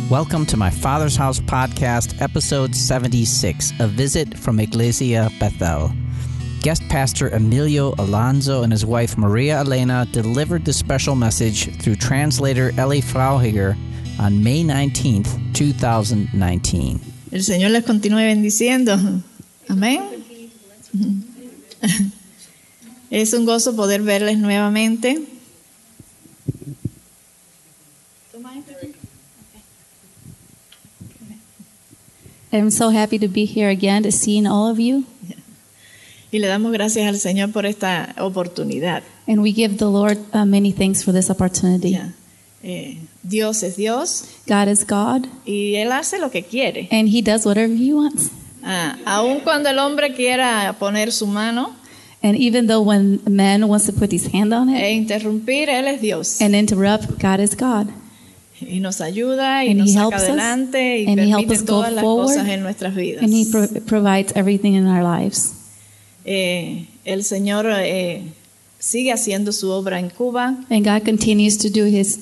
Welcome to my Father's House podcast, episode 76, a visit from Iglesia Bethel. Guest pastor Emilio Alonso and his wife Maria Elena delivered the special message through translator Ellie Frauhiger on May 19th, 2019. El Señor les continúe bendiciendo. Amén. Es un gozo poder verles nuevamente. I'm so happy to be here again, to seeing all of you. Y le damos gracias al Señor por esta oportunidad. And we give the Lord many thanks for this opportunity. Dios es Dios. God is God. Y Él hace lo que quiere. And He does whatever He wants. Aun cuando el hombre quiera poner su mano And even though when a man wants to put his hand on it e interrumpir, Él es Dios. and interrupt, God is God. Y nos ayuda y And nos He saca helps us, adelante y and He helps permite us go todas las forward, cosas en nuestras vidas. And He provides everything in our lives. El Señor sigue haciendo su obra en Cuba. And God continues to do His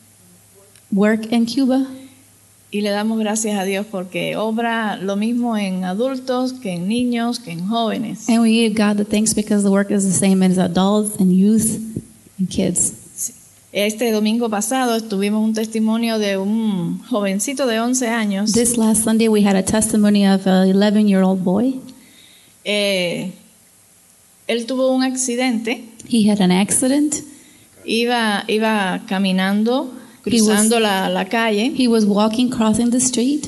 work in Cuba. Y le damos gracias a Dios porque obra lo mismo en adultos que en niños, que en jóvenes. And we give God the thanks because the work is the same as adults and youth and kids. Este domingo pasado tuvimos un testimonio de un jovencito de 11 años. This last Sunday we had a testimony of an 11-year-old boy. Él tuvo un accidente. He had an accident. Iba caminando, cruzando la calle. He was walking, crossing the street.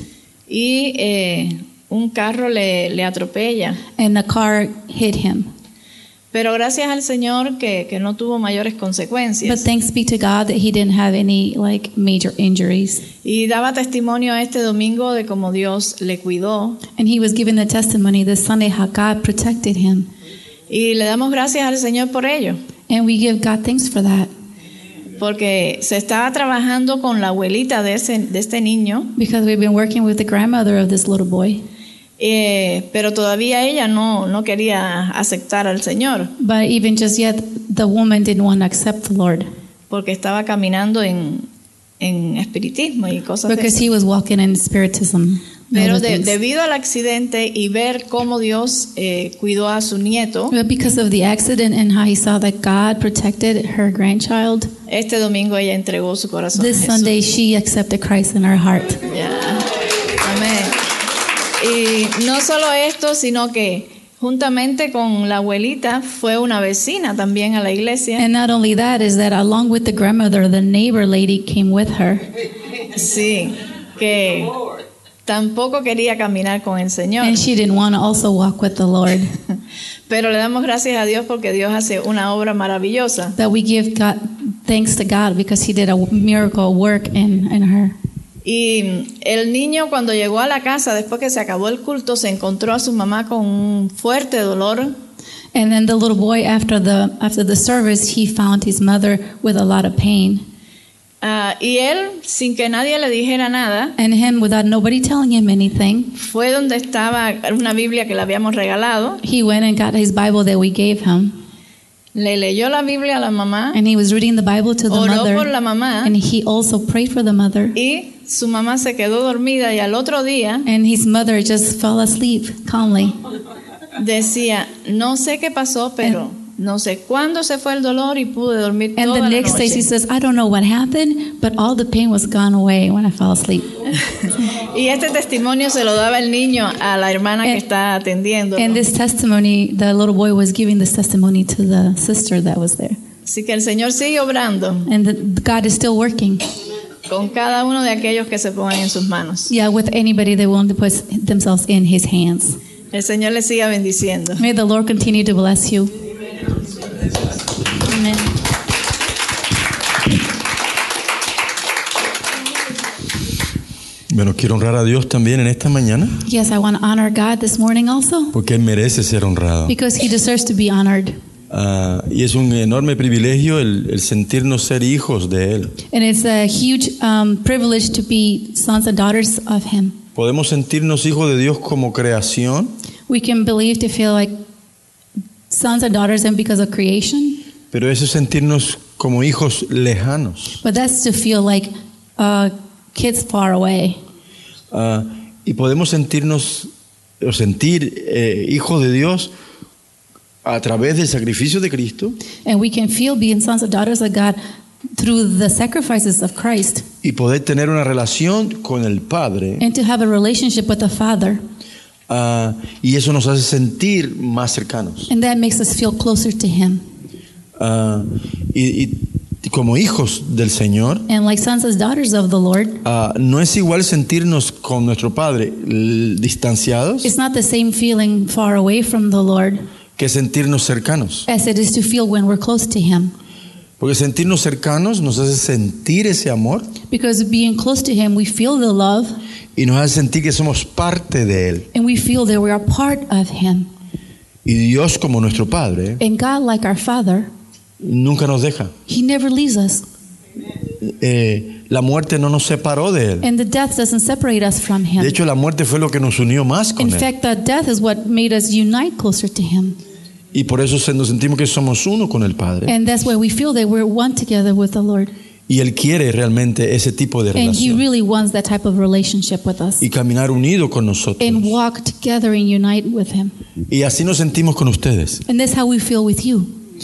Y un carro le atropella. And a car hit him. Pero gracias al Señor que no tuvo mayores consecuencias. But thanks be to God that he didn't have any major injuries. Y daba testimonio este domingo de cómo Dios le cuidó. And he was giving the testimony this Sunday how God protected him. Y le damos gracias al Señor por ello. And we give God thanks for that. Porque se estaba trabajando con la abuelita de este niño. Because we've been working with the grandmother of this little boy. Pero todavía ella no quería aceptar al Señor. But even just yet, the woman didn't want to accept the Lord. Porque estaba caminando en espiritismo y cosas Because de he was walking in spiritism. Pero debido al accidente y ver cómo Dios cuidó a su nieto. But because of the accident and how he saw that God protected her grandchild. Este domingo ella entregó su corazón This a Jesús. Sunday she accepted Christ in her heart. Yeah. Amén. Y no solo esto, sino que juntamente con la abuelita fue una vecina también a la iglesia. And not only that, is that along with the grandmother, the neighbor lady came with her. Sí, que tampoco quería caminar con el Señor. And she didn't want to also walk with the Lord. Pero le damos gracias a Dios porque Dios hace una obra maravillosa. That we give God thanks to God because he did a miracle work in her. Y el niño cuando llegó a la casa después que se acabó el culto se encontró a su mamá con un fuerte dolor. And then the little boy after the service he found his mother with a lot of pain. Y él sin que nadie le dijera nada. And him without nobody telling him anything. Fue donde estaba una Biblia que le habíamos regalado. He went and got his Bible that we gave him. Le leyó la Biblia a la mamá. And he was reading the Bible to the oró mother. Por la mamá. And he also prayed for the mother. Y su mamá se quedó dormida y al otro día and his mother just fell asleep calmly. Decía, no sé qué pasó, pero no sé cuándo se fue el dolor y pude dormir and toda the la next day noche. she says, I don't know what happened, but all the pain was gone away when I fell asleep. Y este testimonio se lo daba el niño a la hermana que está atendiendo. And this testimony, the little boy was giving this testimony to the sister that was there. Así que el Señor sigue obrando. And God is still working. Con cada uno de aquellos que se pongan en sus manos. Yeah, with anybody that want to put themselves in His hands. El Señor les siga bendiciendo. May the Lord continue to bless you. Amen. Bueno, quiero honrar a Dios también en esta mañana. Yes, I want to honor God this morning also. Porque Él merece ser honrado. Because He deserves to be honored. Y es un enorme privilegio el sentirnos ser hijos de Él. And it's a huge privilege to be sons and daughters of Him. Podemos sentirnos hijos de Dios como creación. We can believe to feel like sons and daughters and because of creation. Pero eso es sentirnos como hijos lejanos. But that's to feel like kids far away. Y podemos sentirnos o sentir hijos de Dios a través del sacrificio de Cristo And we can feel being sons or daughters of God through the sacrifices of Christ, y poder tener una relación con el Padre. and to have a relationship with the Father. Y eso nos hace sentir más cercanos. And that makes us feel closer to Him. Y como hijos del Señor, And like sons and daughters of the Lord, no es igual sentirnos con nuestro Padre distanciados it's not the same feeling far away from the Lord que sentirnos cercanos. as it is to feel when we're close to Him. Porque sentirnos cercanos nos hace sentir ese amor Because being close to Him, we feel the love, y nos hace sentir que somos parte de Él. and we feel that we are part of Him. Y Dios, como nuestro Padre, And God, like our Father, nunca nos deja. He never leaves us. La muerte no nos separó de Él. And the death doesn't separate us from Him. De hecho, la muerte fue lo que nos unió más con In Él. fact, that death is what made us unite closer to Him. Y por eso nos sentimos que somos uno con el Padre. And that's why we feel that we're one together with the Lord. Y Él quiere realmente ese tipo de And He relación. really wants that type of relationship with us. Y caminar unido con nosotros. And walk together and unite with Him. Y así nos sentimos con ustedes. And that's how we feel with you.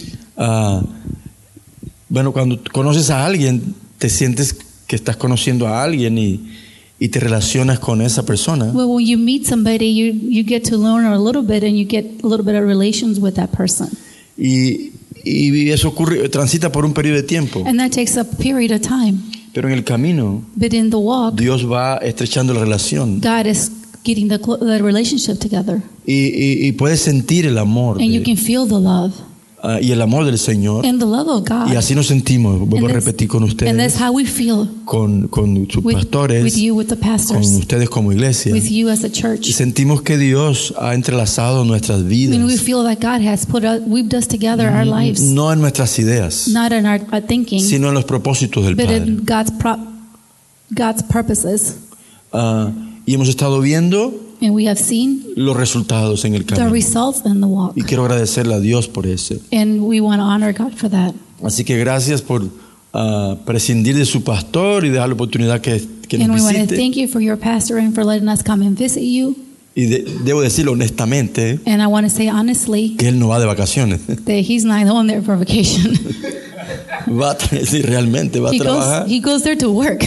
Bueno, cuando conoces a alguien, te sientes que estás conociendo a alguien y te relacionas con esa persona. Well, when you meet somebody, you get to learn a little bit, and you get a little bit of relations with that person. Y eso transita por un periodo de tiempo. And that takes a period of time. Pero en el camino, But in the walk, Dios va estrechando la relación. God is getting the relationship together. Y puedes sentir el amor And you can feel the love y el amor del Señor. and the love of God. Y así nos sentimos, vuelvo a And that's- repetir con And that's ustedes, how we feel con sus with pastores, you, with the con pastors, ustedes como iglesia. with you as a Y church. sentimos que Dios ha entrelazado nuestras I mean, we vidas, feel that God has weaved us together our lives, no en nuestras ideas, not in our thinking, sino en los propósitos del but Padre. in God's purposes. Y hemos estado viendo And we have seen los resultados en el the camino. results in the walk. Y quiero agradecerle a Dios por eso. And we want to honor God for that. Así que gracias por prescindir de su pastor y dejar la oportunidad que And nos we want to visite. thank you for your pastor and for letting us come and visit you. Y debo decirlo honestamente, And I want to say honestly que él no va de vacaciones. that he's not the one there for vacation. Sí, realmente va a trabajar, he goes there to work.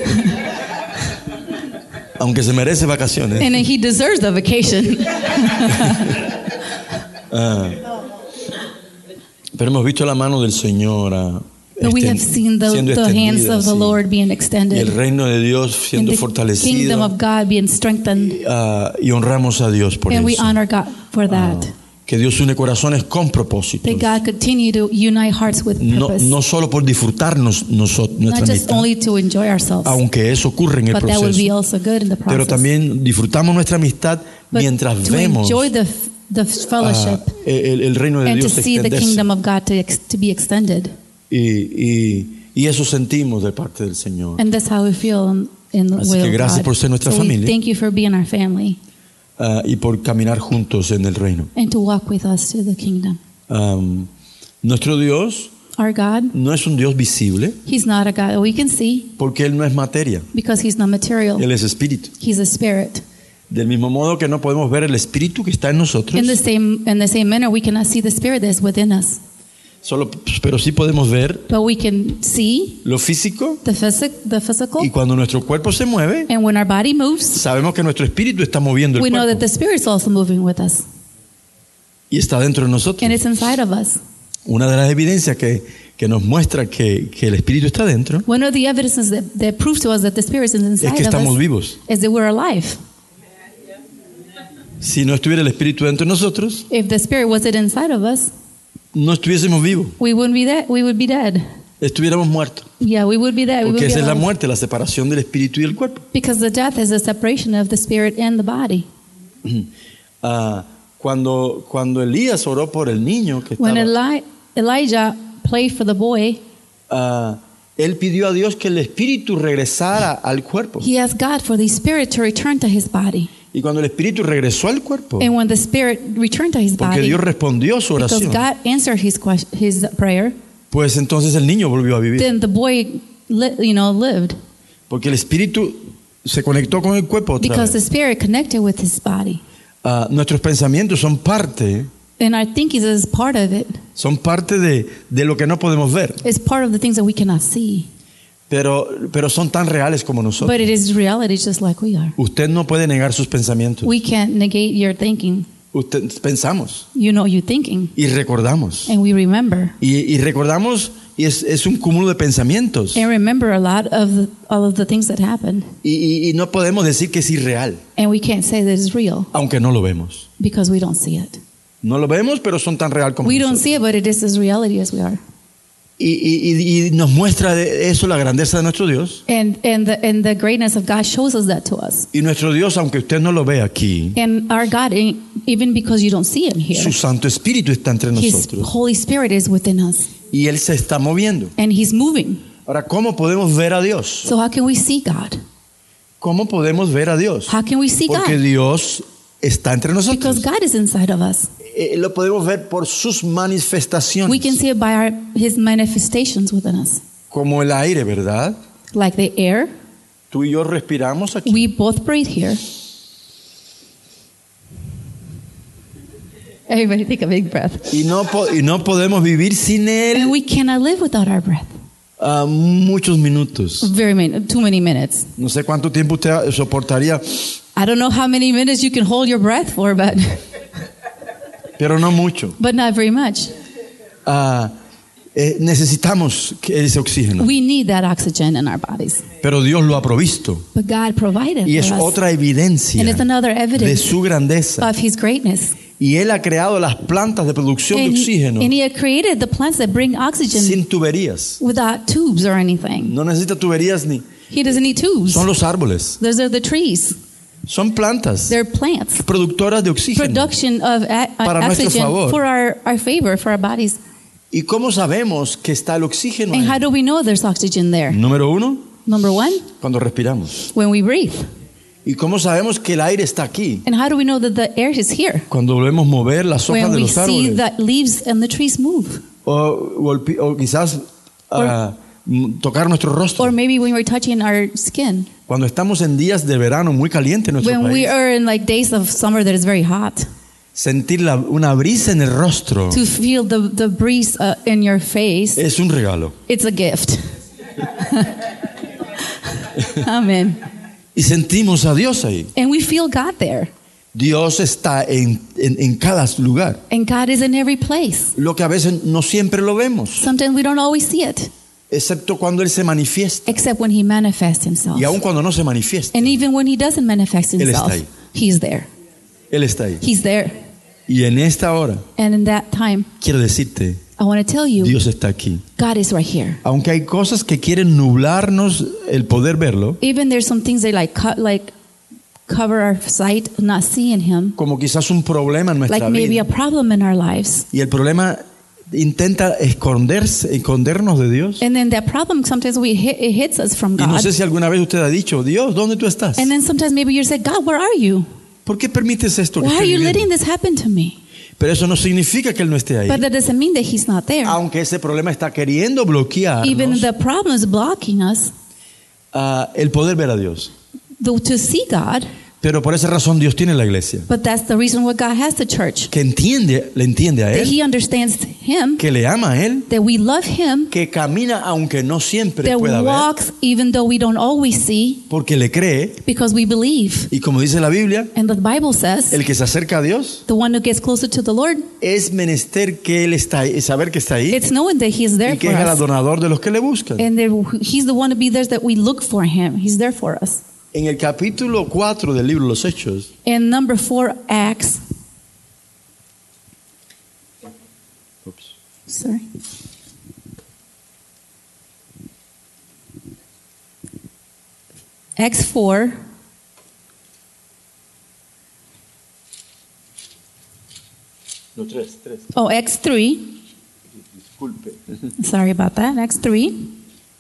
aunque se merece vacaciones. And he deserves the vacation. Pero hemos visto la mano del Señor But we have seen siendo the hands extendida, of the sí. Lord being Y el extended. reino de Dios And siendo the kingdom fortalecido. of God being strengthened. Y honramos a Dios por And we eso. honor God for that. Que Dios une corazones con propósitos. That God continue to unite hearts with purpose. No solo por disfrutarnos nuestra Not just amistad, only to enjoy ourselves. aunque eso ocurre en el But that would be proceso. also good in the process. Pero también disfrutamos nuestra amistad But mientras to vemos enjoy the fellowship el reino de and to Dios see the extenderse. kingdom of God to be extended. Y eso sentimos de parte del Señor. And that's how we feel in the Así will que of gracias God. por ser nuestra So we familia. thank you for being our family Y por caminar juntos en el reino. and to walk with us to the kingdom. Nuestro Dios Our God, no es un Dios visible He's not a God that we can see porque Él no es materia, because He's not material. Él es espíritu. He's a spirit. Del mismo modo que no podemos ver el espíritu que está en nosotros, In the same manner, we cannot see the spirit that is within us, pero sí podemos ver but we can see lo físico, the physical. y cuando nuestro cuerpo se mueve, And when our body moves, sabemos que nuestro espíritu está moviendo we el know that cuerpo the spirit's also moving with us, y está dentro de nosotros. and it's inside of us. Una de las evidencias que nos muestra que el espíritu está dentro One of the evidences that proves to us that the spirit is es inside que of estamos us vivos. is that we're alive. Si no estuviera el espíritu dentro de nosotros, If the spirit wasn't inside of us, no estuviésemos vivos, we would be dead. estuviéramos muertos. Yeah, we would be dead. We would Porque be esa es la alive. muerte, la separación del espíritu y el cuerpo. Because the death is the separation of the spirit and the body. Cuando Elías oró por el niño que When estaba, Elijah prayed for the boy, él pidió a Dios que el espíritu regresara al cuerpo. he asked God for the spirit to return to his body. Y cuando el espíritu regresó al cuerpo, And when the spirit returned to his porque body, Dios respondió su because oración, God answered his prayer, pues entonces el niño volvió a vivir. then the boy lived. Porque el espíritu se conectó con el cuerpo otra Because the vez. spirit connected with his body. Nuestros pensamientos son parte And our thinking is part of it. de lo que no podemos ver, It's part of the things that we cannot see. pero son tan reales como nosotros. But it is reality just like we are. Usted no puede negar sus pensamientos. We can't negate your thinking. Pensamos You know you're thinking. y recordamos. And we remember. Y recordamos, y es un cúmulo de pensamientos. And remember a lot of all of the things that happened. Y no podemos decir que es irreal, And we can't say that it's real aunque no lo vemos. because we don't see it. No lo vemos, pero son tan real como We don't nosotros. see it, but it is as reality as we are. Y nos muestra de eso la grandeza de nuestro Dios. And the greatness of God shows us that to us. Y nuestro Dios, aunque usted no lo ve aquí, And our God, even because you don't see him here, su Santo Espíritu está entre his nosotros. Holy Spirit is within us. Y Él se está moviendo. And he's moving. Ahora, ¿cómo podemos ver a Dios? So how can we see God? ¿Cómo podemos ver a Dios? How can we see Porque God? Dios está entre Because nosotros. God is inside of us. Lo podemos ver por sus We can manifestaciones. see it by his manifestations within us. Como el aire, ¿verdad? Like the air, Tú y yo respiramos aquí. we both breathe here. Everybody take a big breath. Y no podemos vivir sin And Él we cannot live without our breath. muchos minutos. Too many minutes. No sé cuánto tiempo usted soportaría, I don't know how many minutes you can hold your breath for, pero no mucho. but not very much. Necesitamos ese oxígeno. We need that oxygen in our bodies. Pero Dios lo ha provisto. But God provided Y es for us. otra evidencia And it's another de evidence su grandeza. of his greatness. Y Él ha creado las plantas de producción de And oxígeno he had created the plants that bring oxygen sin tuberías. without tubes or anything. No necesita tuberías ni. He doesn't need tubes. Son los árboles. Those are the trees. Son plantas They're plants. productoras de oxígeno. Production of Para nuestro oxygen favor. for our favor, for our bodies. ¿Y cómo sabemos que está el oxígeno And ahí? how do we know there's oxygen there? Número uno, Number one, cuando respiramos. when we breathe. ¿Y cómo sabemos que el aire está aquí? And how do we know that the air is here? Cuando volvemos mover las hojas When de we los see árboles. the leaves and the trees move. O quizás tocar nuestro rostro. Or maybe when we're touching our skin. Cuando estamos en días de verano muy caliente en nuestro When we país. are in like days of summer that is very hot. Sentir una brisa en el rostro To feel the breeze in your face, es un regalo. it's a gift. Amen. Y sentimos a Dios ahí. And we feel God there. Dios está en cada lugar. And God is in every place. Lo que a veces no siempre lo vemos, Sometimes we don't always see it, excepto cuando Él se manifiesta. except when He manifests Himself. Y aun cuando no se manifiesta, And even when He doesn't manifest Él Himself, está ahí. He's there. Él está ahí. He's there. Y en esta hora, And in that time, quiero decirte, I want to tell you, Dios está aquí. God is right here. Aunque hay cosas que quieren nublarnos el poder verlo, Even there's some things that cover our sight, not seeing Him, como quizás un problema en nuestra like maybe a vida. problem in our lives. Y el problema intenta escondernos de Dios. And then that problem, sometimes it hits us from Y no God. sé si alguna vez usted ha dicho, Dios, ¿dónde tú estás? And then sometimes maybe you say, God, where are you? ¿Por qué permites esto que Why are estoy you letting viviendo? this happen to me? Pero eso no significa que Él no esté ahí. But that doesn't mean that He's not there. Aunque ese problema está queriendo bloquear Even the problem is blocking us el poder ver a Dios. to see God. Pero por esa razón Dios tiene la iglesia. But that's the reason why God has the church. Que le entiende a That Él, He understands Him, que le ama a Él, that we love Him, que camina aunque no siempre that pueda ver, walks even though we don't always see, porque le cree. because we believe. Y como dice la Biblia, And the Bible says, el que se acerca a Dios the one who gets closer to the Lord, es menester que Él está ahí, saber que está ahí it's knowing that He is there y que for es el us. adornador de los que le buscan. And He's the one to be there that we look for Him. He's there for us. En el capítulo 4 del libro de los Hechos, And number 4, Acts. Sorry. Acts 4. no, 3. Oh, Acts 3. Disculpe. Sorry about that. Acts 3.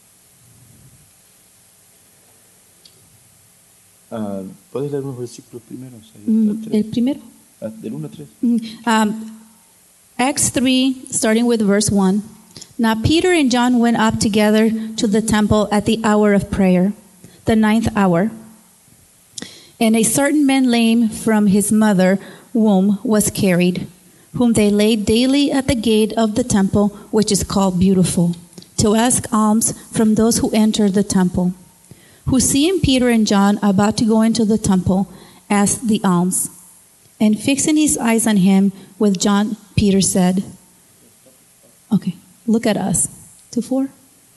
¿Puedes leer unos versículos primeros? El primero. Del 1 a 3. Acts 3, starting with verse 1. Now Peter and John went up together to the temple at the hour of prayer, the 9th hour. And a certain man lame from his mother womb was carried, whom they laid daily at the gate of the temple, which is called Beautiful, to ask alms from those who entered the temple, who seeing Peter and John about to go into the temple, asked the alms. And fixing his eyes on him with John, Peter said, okay, look at us. 2:4?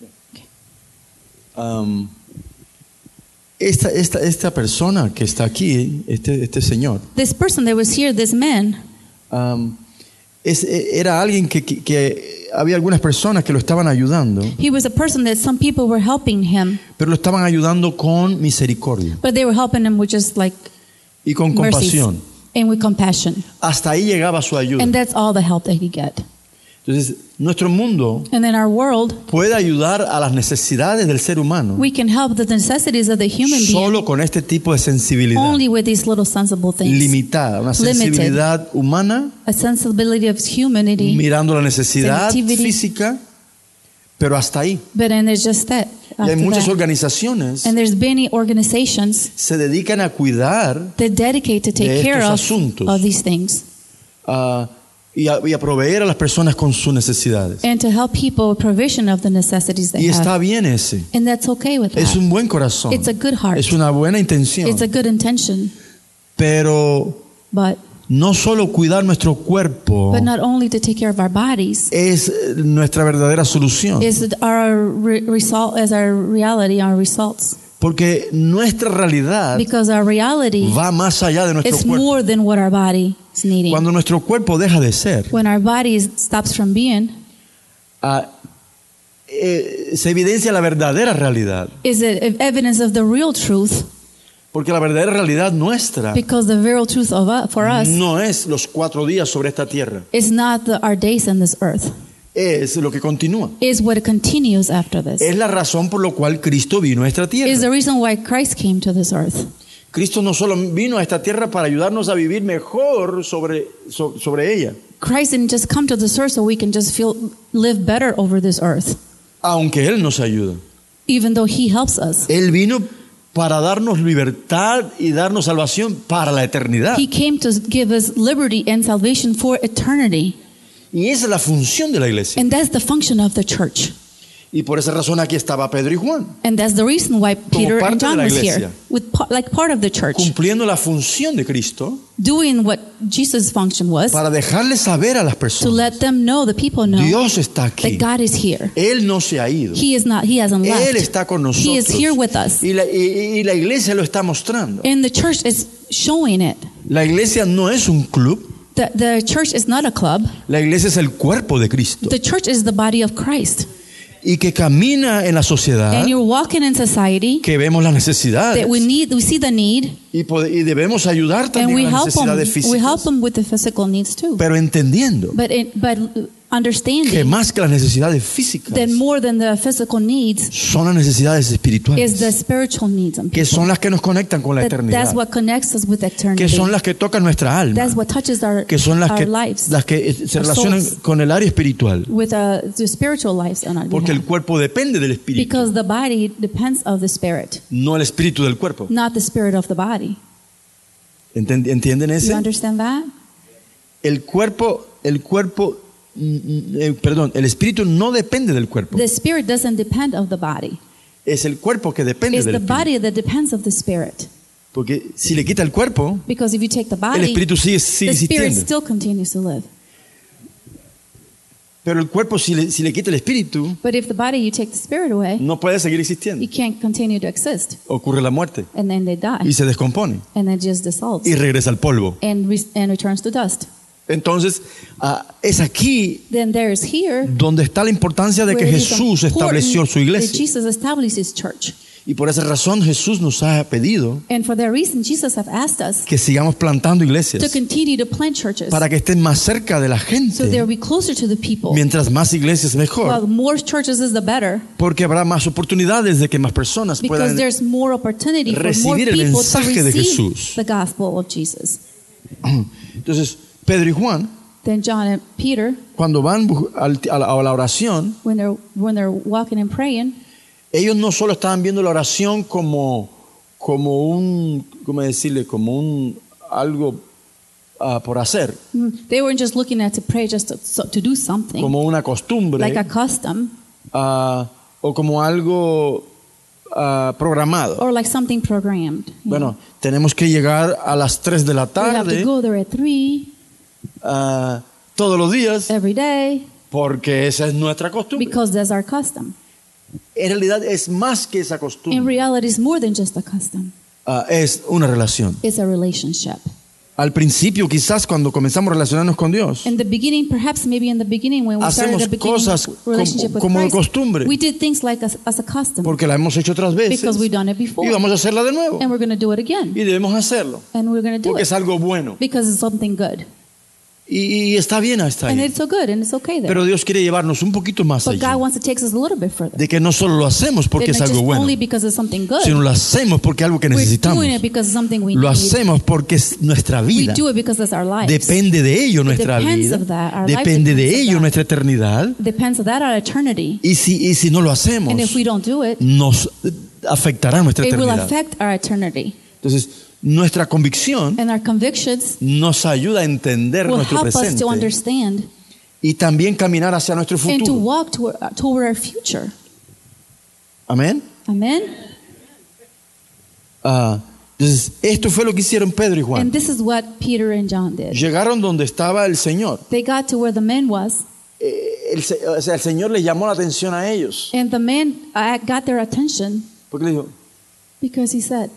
Esta persona que está aquí, este señor, This person that was here, this man, era alguien que había algunas personas que lo estaban ayudando, he was a person that some people were helping him, pero lo estaban ayudando con misericordia but they were helping him with just like y con mercies compasión. and with compassion. Hasta ahí llegaba su ayuda. And that's all the help that he get. Entonces, nuestro mundo And in our world, puede ayudar a las necesidades del ser humano we can help the necessities of the human being solo con este tipo de sensibilidad only with these little sensible things. limitada, una Limited. sensibilidad humana, A sensibility of humanity, mirando la necesidad Sensitivity. física, pero hasta ahí. but then it's just that. Y hay after muchas that. organizaciones And there's many organizations se dedican a cuidar that dedicate to take de care estos of asuntos. these things y a proveer a las personas con sus necesidades. and to help people with provision of the necessities they Y está have. bien ese. And that's okay with Es that. un buen corazón. It's a good heart. Es una buena intención. It's a good intention, Pero but no solo cuidar nuestro cuerpo not only to take care of our bodies es nuestra verdadera solución. is our result as our reality, our results, Porque nuestra realidad because our reality va más allá de nuestro is cuerpo. more than what our body is needing. Cuando nuestro cuerpo deja de ser, When our body stops from being, se evidencia la verdadera realidad. is it evidence of the real truth, Porque la verdadera realidad nuestra because the real truth for us no es los 4 días sobre esta tierra. is not our days on this earth, Es lo que continúa. is what continues after this. Es la razón por la cual Cristo vino a esta Is tierra. the reason why Christ came to this earth. Cristo no solo vino a esta tierra para ayudarnos a vivir mejor sobre ella, Christ didn't just come to this earth so we can just live better over this earth, aunque Él nos ayuda. even though He helps us. Él vino para darnos libertad y darnos salvación para la eternidad. He came to give us liberty and salvation for eternity. Y esa es la función de la iglesia. And that's the function of the church. Y por esa razón aquí estaba Pedro y Juan, And that's the reason why Peter parte and de John la was iglesia. here, with like part of the church, cumpliendo la función de Cristo doing what Jesus' function was, para dejarle saber a las to personas, let them know, the people know, Dios está aquí. that God is here. Él no se ha ido. He hasn't left. Él está con He is nosotros. here with us. Y la iglesia lo está mostrando. And the church is showing it. La iglesia no es un club. The church is not a club. La iglesia es el cuerpo de Cristo. The church is the body of Christ. Y que camina en la sociedad, And you're walking in society que vemos las necesidades. that we see the need, Y debemos ayudar and también we a las help them. necesidades We help físicas. them with the physical needs too. Pero entendiendo But que understanding más que las necesidades físicas that more than the physical needs son las necesidades is espirituales, the spiritual needs of que people. son las que nos conectan con la That's eternidad, what connects us with eternity. que son las que tocan nuestra alma, That's what touches our que son las lives, que se our relacionan souls. con el área espiritual, with the spiritual lives on our porque el behalf. cuerpo depende del espíritu, Because the body depends of the spirit, no el espíritu del cuerpo. not the spirit of the body. ¿Entienden You ese? understand that? El espíritu no depende del cuerpo. The spirit doesn't depend of the body. Es el cuerpo que depende It's del the espíritu. body that depends of the spirit. Porque si le quita el cuerpo, Because if you take the el body, espíritu sigue the spirit existiendo. still continues to live. Pero el cuerpo, si le quita el espíritu, But if the body, you take the spirit away, no puede seguir existiendo. it can't continue to exist. Ocurre la muerte And then they die. y se descompone And then it just dissolves y regresa al polvo. and returns to dust. Entonces, es aquí Then there is here donde está la importancia de que where it is Jesús estableció su important that iglesia. Jesus established his church. Y por esa razón Jesús nos ha pedido And for that reason, Jesus have asked us que sigamos plantando to iglesias continue to plant churches para que estén más cerca de la so they'll gente. be closer to the people. Mientras más iglesias Well, mejor, more churches is the better, porque habrá más oportunidades de que más personas because puedan. there's more opportunity for more recibir el people to mensaje de receive Jesús. the gospel of Jesus. Entonces, Pedro y Juan, Then John and Peter, cuando van a la oración, when they're walking and praying, ellos no solo estaban viendo la oración como un, ¿cómo decirle? Como un algo por hacer, They weren't just looking at to pray just to do something, como una costumbre, like a custom, o como algo programado. or like something programmed. Bueno, tenemos que llegar a las 3 de la We have to tarde go there at 3 todos los días every day porque esa es nuestra costumbre. because that's our custom. En realidad es más que esa In costumbre, reality, it's more than just a custom. es una relación. It's a relationship. Al principio, quizás cuando comenzamos a relacionarnos con Dios, In the beginning, perhaps maybe in the beginning when we started hacemos the beginning cosas relationship with como de Christ, costumbre, we did things like as a custom porque la hemos hecho otras veces because we've done it before, y vamos a hacerla de nuevo and we're going to do it again, y debemos hacerlo and we're going to do porque it es algo bueno because it's something good, y está bien hasta and ahí. it's so good and it's okay there. Pero Dios quiere llevarnos un poquito más But allá, God wants to take us a little bit further. de que no solo lo hacemos porque That es not algo just bueno, only because it's something good. sino lo hacemos porque es algo que We're necesitamos. doing it because it's something we Lo need. hacemos porque es nuestra We vida. do it because it's our lives. Depende de ello nuestra depends vida. of that. Our life Depende de depends of ello that. nuestra eternidad. Depends on that our eternity. Y si no lo hacemos, And if we don't do it, nos afectará nuestra it will eternidad. affect our eternity. Entonces, nuestra convicción And our convictions nos ayuda a entender will nuestro help us presente to understand y también caminar hacia nuestro and to futuro. walk toward our future. Amén. Amen? Entonces, esto fue lo que hicieron Pedro y Juan. And this is what Peter and John did. Llegaron donde estaba el Señor. They got to where the man was, O sea, el Señor les llamó la atención a ellos. and the man got their attention Porque le dijo, because he said,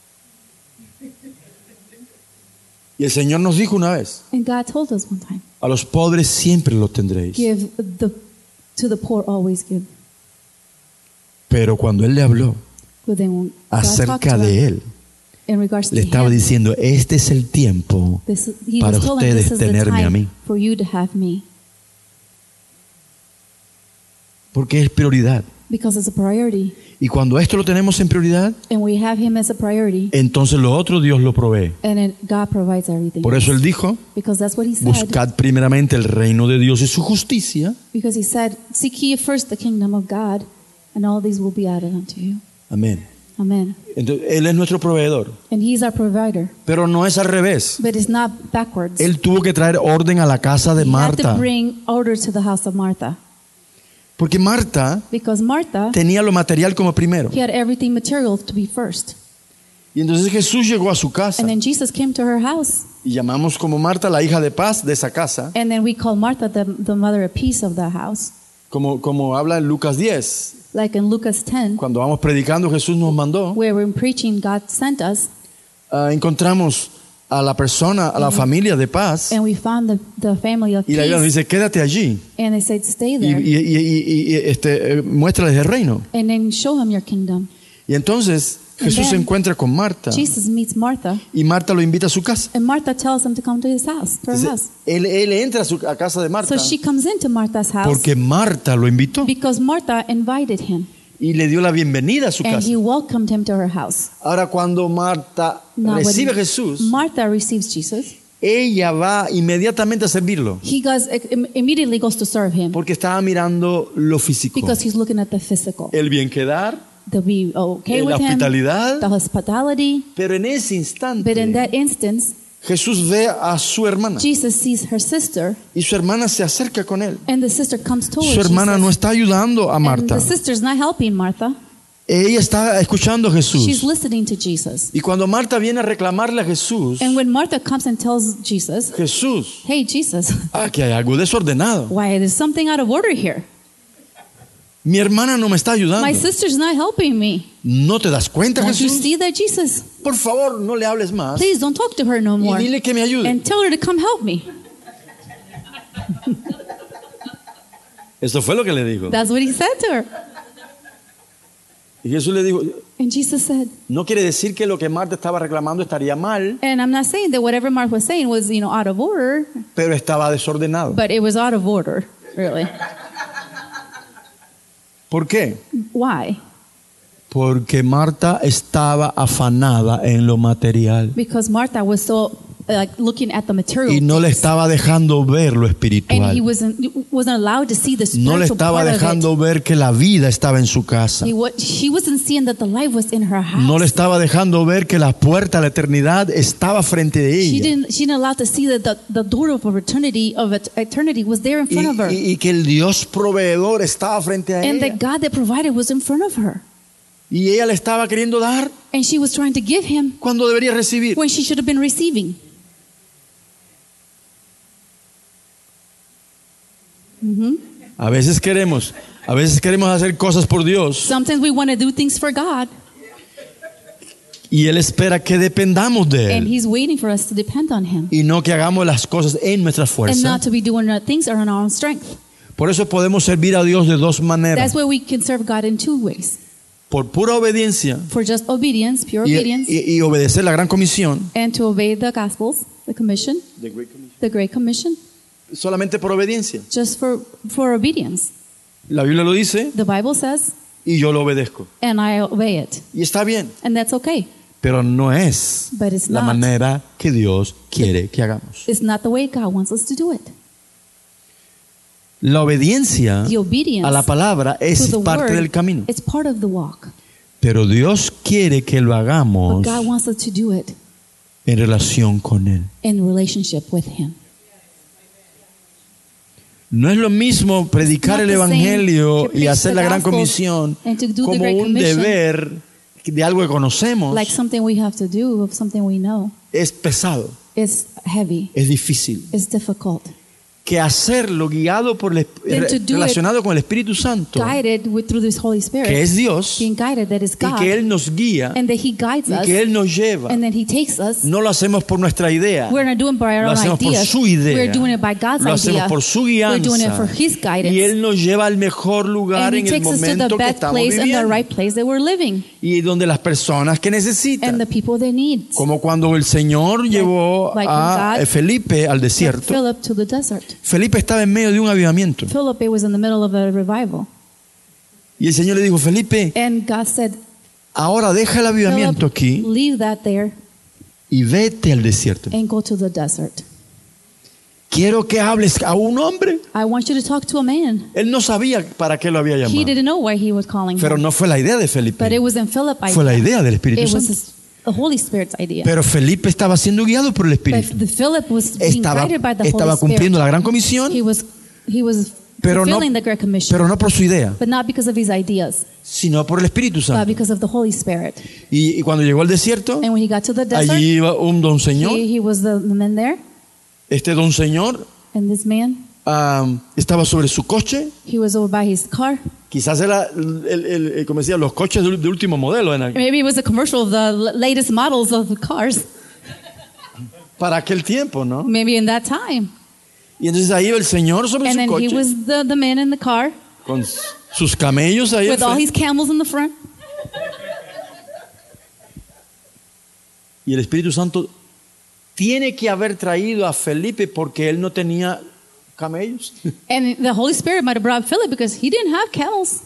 y el Señor nos dijo una vez, and God told us one time, a los pobres siempre lo tendréis. give to the poor always give. Pero cuando Él le habló But then when God talked acerca to de him Él, in regards to le estaba him, diciendo, este es el tiempo he para was told him, ustedes this is the tenerme a time mí. for you to have me, Porque es prioridad. because it's a priority. Y cuando esto lo tenemos en prioridad, And we have him as a priority, entonces lo otro Dios lo provee. and then God provides everything. Por eso Él dijo, Because that's what he said. buscad primeramente el reino de Dios y su justicia. Because he said, seek ye first the kingdom of God, and all these will be added unto you. Amén. Amen. Entonces, Él es nuestro proveedor. And he's our provider. Pero no es al revés. But it's not backwards. Él tuvo que traer orden a la casa de He had Marta. to bring order to the house of Martha. Porque Marta Because Martha, tenía lo material como primero. he had everything material to be first. Y entonces Jesús llegó a su casa. And then Jesus came to her house. Y llamamos como Marta la hija de paz de esa casa. And then we call Martha the mother of peace of the house. Como habla en Lucas 10. Like in Lucas 10, Cuando vamos predicando, Jesús nos mandó. where we're preaching, God sent us. Encontramos a la persona, a la familia de paz. And we found the family of Y la Biblia nos peace. dice, quédate allí. And they said, stay Y, there. muéstrales el reino. And then show him your kingdom. Y entonces Jesús se then, encuentra con Marta. Jesus meets Martha. Y Marta lo invita a su casa. And Martha tells him to come to his house, to her Dice, house. él entra a casa de Marta So she comes into Martha's house porque Marta lo invitó because Martha invited him. y le dio la bienvenida a su And casa. he welcomed him to her house. Ahora cuando Marta Now, when recibe a Jesús, Martha receives Jesus, ella va inmediatamente a servirlo he immediately goes to serve him porque estaba mirando lo físico. because he's looking at the physical. El bien quedar, To be okay la with him, hospitalidad. the hospitality. Pero en ese But in instante that instance, Jesús ve a su hermana Jesus sees her sister, y su hermana se acerca con él. and the sister comes towards Su hermana Jesus. no está ayudando a And Marta. the sister's not helping Martha. Ella está escuchando a She's Jesús. listening to Jesus. Y cuando Marta viene a reclamarle a Jesús, And when Martha comes and tells Jesus, Jesús, hey, Jesus, que hay algo desordenado. why, there's something out of order here. Mi hermana no me está My ayudando. sister's not helping me. ¿No te das cuenta, Don't you Jesús? see that, Jesus? Por favor, no le hables más Please don't talk to her no y more. dile que me ayude. And tell her to come help me. Esto fue lo que le dijo. That's what he said to her. Y Jesús le dijo, And Jesus said, no quiere decir que lo que Marta estaba reclamando estaría mal, and I'm not saying that whatever Martha was saying was, out of order, pero estaba desordenado. but it was out of order, really. ¿Por qué? Why? Porque Marta estaba afanada en lo material. Because Martha was so like looking at the material y no le things. estaba dejando ver lo And espiritual. he wasn't allowed to see the No le spiritual estaba part of it. dejando ver que la vida estaba en su casa. She wasn't seeing that the life was in her house. No le estaba dejando ver que la puerta a la eternidad estaba frente de She ella. didn't allow to see that the door of eternity was there in front of her. Y que el Dios proveedor estaba frente a And ella. that God that provided was in front of her. Y ella le estaba queriendo dar And she was trying to give him cuando debería recibir. when she should have been receiving. A veces queremos hacer cosas por Dios Sometimes we want to do things for God, y Él espera que dependamos de and Él He's waiting for us to depend on Him y no que hagamos las cosas en nuestra and fuerza. not to be doing our things on our own strength. Por eso podemos servir a Dios de dos maneras. That's why we can serve God in two ways. Por pura obediencia For just obedience, pure obedience, y obedecer la gran comisión. and to obey the Gospels, the Commission, the Great Commission, Solamente por obediencia. just for obedience. La Biblia lo dice The Bible says, y yo lo obedezco. and I obey it. Y está bien, And that's okay. pero no es But it's la not. manera que Dios quiere que hagamos. It's not the way God wants us to do it. La obediencia The obedience a la palabra to es the parte word, del camino. it's part of the walk. Pero Dios quiere que lo But hagamos God wants us to do it en relación con Él. in relationship with Him. No es lo mismo predicar It's el not the same Evangelio to preach y hacer the la gran gospel comisión and to do the como Great un Commission deber de algo que conocemos. like something we have to do, of something we know. Es pesado, It's heavy. es difícil. It's difficult. Que hacerlo guiado por Then to do relacionado con el Espíritu Santo, Guided through this Holy Spirit. que es Dios, Being guided, that is y God. que Él nos guía And that He guides y us. que Él nos lleva. And then He takes us. No lo hacemos por nuestra idea, We're not doing it by our lo own hacemos por ideas. su idea, We're doing it by God's lo hacemos idea. por su We're doing it guianza, for His guidance. y Él nos lleva al mejor lugar And He en el takes us to the momento que best estamos place and the viviendo right place that we're living. y donde las personas que And necesitan, the people they need. como cuando el Señor llevó like a God Felipe al desierto. Philip to the desert. Felipe estaba en medio de un avivamiento Philip was in the middle of a revival. y el Señor le dijo: Felipe, And God said, ahora deja el avivamiento Philip, aquí leave that there y vete al desierto. and go to the desert. Quiero que hables a un hombre. I want you to talk to a man. Él no sabía para qué lo había He llamado, didn't know why he was calling pero him. no fue la idea de But Felipe, it wasn't Philip's fue la idea. idea del Espíritu It was Santo. the Holy Spirit's idea. Pero Felipe estaba siendo guiado por el But Espíritu. Philip was being Estaba guided by the Holy Spirit. cumpliendo la gran comisión, He was pero no, fulfilling the Great Commission. pero no por su idea, But not because of his ideas, sino por el Espíritu but Santo. because of the Holy Spirit. Y cuando llegó al desierto, And when he got to the desert, allí iba un don señor. he was the man there. Este don señor And this man, estaba sobre su coche. he was over by his car. Quizás era, como decía, los coches de último modelo Maybe it was a commercial of the latest models of the cars. para aquel tiempo, ¿no? Maybe in that time. Y entonces ahí iba el señor sobre And su then he coche was the man in the car con sus camellos ahí al with all frente. his camels in the front. Y el Espíritu Santo tiene que haber traído a Felipe porque él no tenía camellos. And the Holy Spirit might have brought Philip because he didn't have camels.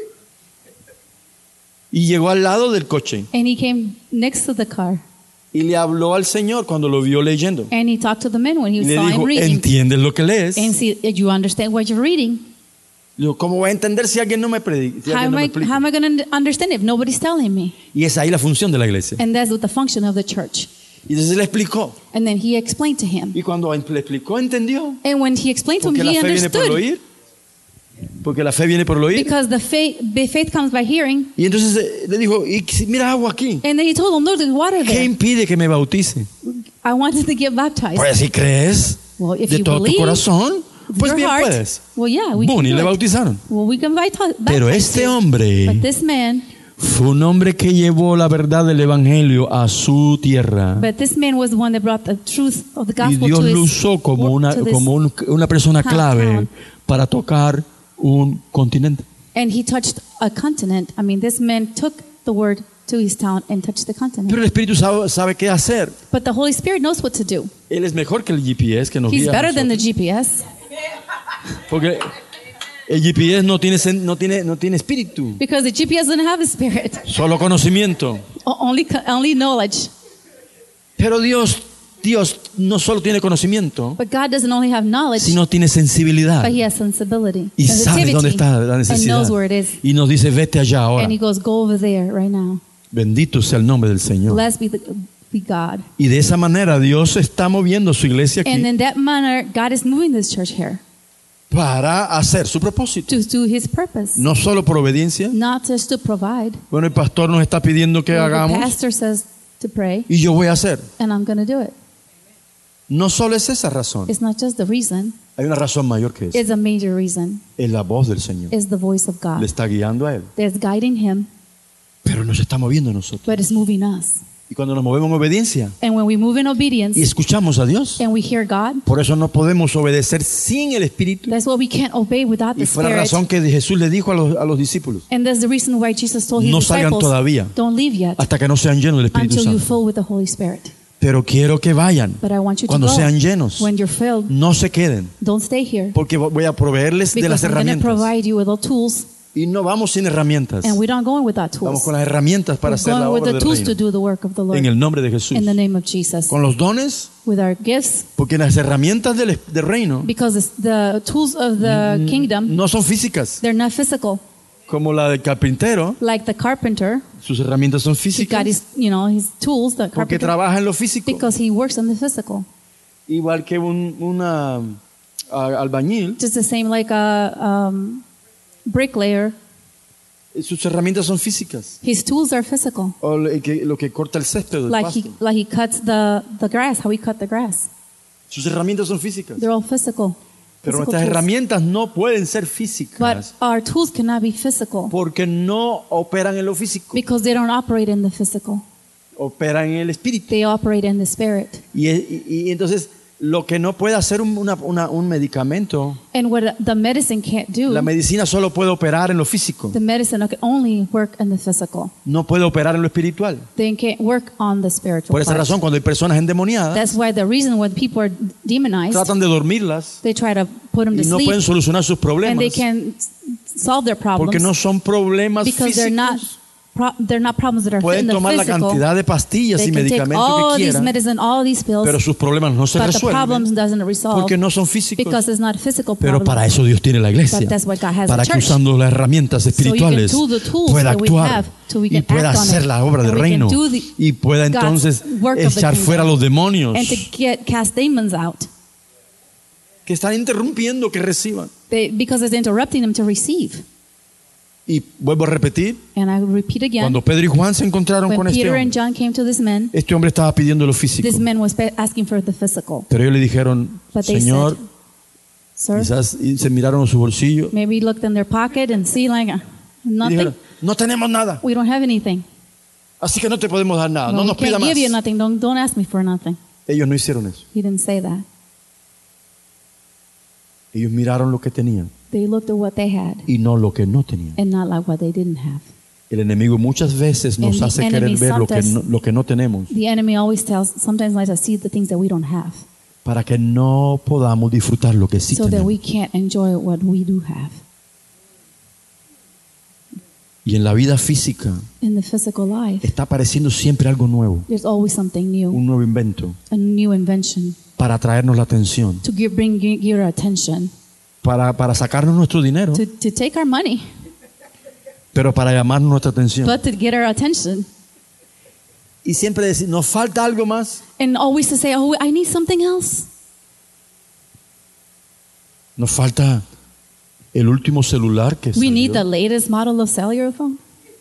Y llegó al lado del coche And he came next to the car. y le habló al Señor cuando lo vio leyendo. And he talked to the man when he Y le saw him dijo: reading. ¿entiendes lo que lees? And see, you understand what you're reading? Digo, ¿cómo voy a entender si alguien no me predica? Si How alguien no am me I explica? going to understand if nobody's telling me? Y es ahí la función de la iglesia. And that's the function of the church. Y entonces le explicó. And then he explained to him. Y cuando le explicó, entendió. And when he explained to him, Porque la he fe viene por el understood. oír. Porque la fe viene por el oír. Because the faith comes by hearing. Y entonces le dijo: y mira agua aquí. And then he told him, there's water ¿Qué there. impide que me bautice? I wanted to get baptized. Pues si crees Well, if de you todo tu believe corazón, with pues your bien heart, puedes. well, yeah, we Boom, can y do le it. bautizaron. Well, we can baptize Pero you. este hombre But this man, fue un hombre que llevó la verdad del evangelio a su tierra. but this man was the one that brought the truth of the Y gospel Dios to lo his, usó como to this una persona clave town. para tocar un continente. And he touched a continent. I mean, this man took the word to his town and touched the continent. Pero el Espíritu sabe qué hacer. But the Holy Spirit knows what to do. Él es mejor que el GPS que nos He's guía a better than the nosotros. GPS Porque el GPS no tiene espíritu, because the GPS doesn't have a spirit, solo conocimiento. only knowledge. Pero Dios no solo tiene conocimiento, But God doesn't only have knowledge, sino tiene sensibilidad. but He has sensibility, Y sabe dónde está la and necesidad. knows where it is. Y nos dice, vete allá ahora. And He goes, go over there right now. Bendito sea el nombre del Señor. Blessed be God. Y de esa manera Dios está moviendo su iglesia And aquí in that manner, God is moving this church here para hacer su propósito. to do His purpose, No solo por obediencia. not just to provide. Bueno, el pastor nos está pidiendo que Well, the hagamos pastor says to pray, y yo voy a hacer. and I'm going to do it. No solo es esa razón. It's not just the reason, Hay una razón mayor que esa. it's a major reason. Es la voz del Señor. It's the voice of Le God está guiando a Él. that's guiding Him, Pero nos está moviendo a nosotros. but it's moving us. Y cuando nos movemos en obediencia And when we move in obedience y escuchamos a Dios, and we hear God, por eso no podemos obedecer sin el Espíritu. that's why we can't obey without the Y fue la Spirit. razón que Jesús le dijo a los discípulos, And that's the reason why Jesus told His no salgan disciples, todavía don't leave yet hasta que no sean llenos del Espíritu until you Santo. fill with the Holy Spirit. Pero quiero que vayan But I want you to cuando go. sean llenos. When you're filled, No se queden, don't stay here, porque voy a proveerles de las because I'm going to herramientas. provide you with all tools, Y no vamos sin herramientas. and we're not going without Vamos tools. con las herramientas para We're hacer la going with obra the del tools to reino. do the work of the Lord. En el nombre de Jesús. In the name of Jesus. Con los dones, With our gifts, porque las herramientas del reino because the tools of the kingdom, no son físicas. they're not physical. Como la del carpintero, Like the carpenter, sus herramientas son he got físicas his tools, the porque carpenter, trabaja en lo físico. because he works on the physical. Igual que una albañil, Just the same like a bricklayer, sus herramientas son físicas. his tools are physical. O lo que corta el césped del Like pasto. he cuts the grass, how he cut the grass. Sus herramientas son físicas. They're all physical. Pero physical nuestras tools. herramientas no pueden ser But físicas our tools cannot be physical porque no operan en lo físico, because they don't operate in the physical. operan en el espíritu. They operate in the spirit. Y entonces lo que no puede hacer un medicamento, And what the medicine can't do, la medicina solo puede operar en lo físico, the medicine can only work in the physical. no puede operar en lo espiritual. They can't work on the spiritual Por esa part. razón, cuando hay personas endemoniadas, That's why the reason when people are demonized, tratan de dormirlas they try to put them to y no sleep, pueden solucionar sus and they problemas can solve their porque problems no son problemas because they're not físicos. problems that are in Pueden the tomar la physical. cantidad de pastillas They y can take medicamentos all que these quieran, medicine, all these pills, pero sus problemas no se but the problems resuelven doesn't resolve porque no son físicos. because it's not physical Pero problems. para eso Dios tiene la iglesia, But that's why God has para a que church. usando las herramientas espirituales do the tools pueda that we actuar have so we y can pueda act on hacer it. la obra del And we can reino do the- y pueda God's entonces work of the echar kingdom. fuera a los demonios And to cast demons out que están interrumpiendo que reciban. because it's interrupting them to receive. Y vuelvo a repetir, And I repeat again, cuando Pedro y Juan se encontraron when con este Peter and hombre, John came to this man, este hombre estaba pidiendo lo físico, this man was asking for the physical. pero ellos le dijeron, But they Señor, said, Sir, quizás y se miraron en su bolsillo maybe looked in their pocket and see like y nothing. dijeron, no tenemos nada, We don't have anything. así que no te podemos dar nada, no Well, we nos pida can't más. give you nothing. Don't ask me for nothing. Ellos no hicieron eso. He didn't say that. Ellos miraron lo que tenían They looked at what they had y no lo que no tenían. and not like what they didn't have. El enemigo muchas veces nos And the hace querer enemy ver sometimes- lo que no tenemos The enemy always sometimes lets us see the things that we don't have para que no podamos disfrutar lo que sí so that tenemos. we can't enjoy what we do have. Y en la vida física In the physical life, está apareciendo siempre algo nuevo, there's always something new, un nuevo invento a new invention para atraernos la atención, to bring your attention, para sacarnos nuestro dinero, to take our money, pero para llamar nuestra atención. but to get our attention. Y siempre decir, nos falta algo más, And always to say, oh, I need something else. nos falta el último celular que We need the salió. latest model of cellular phone.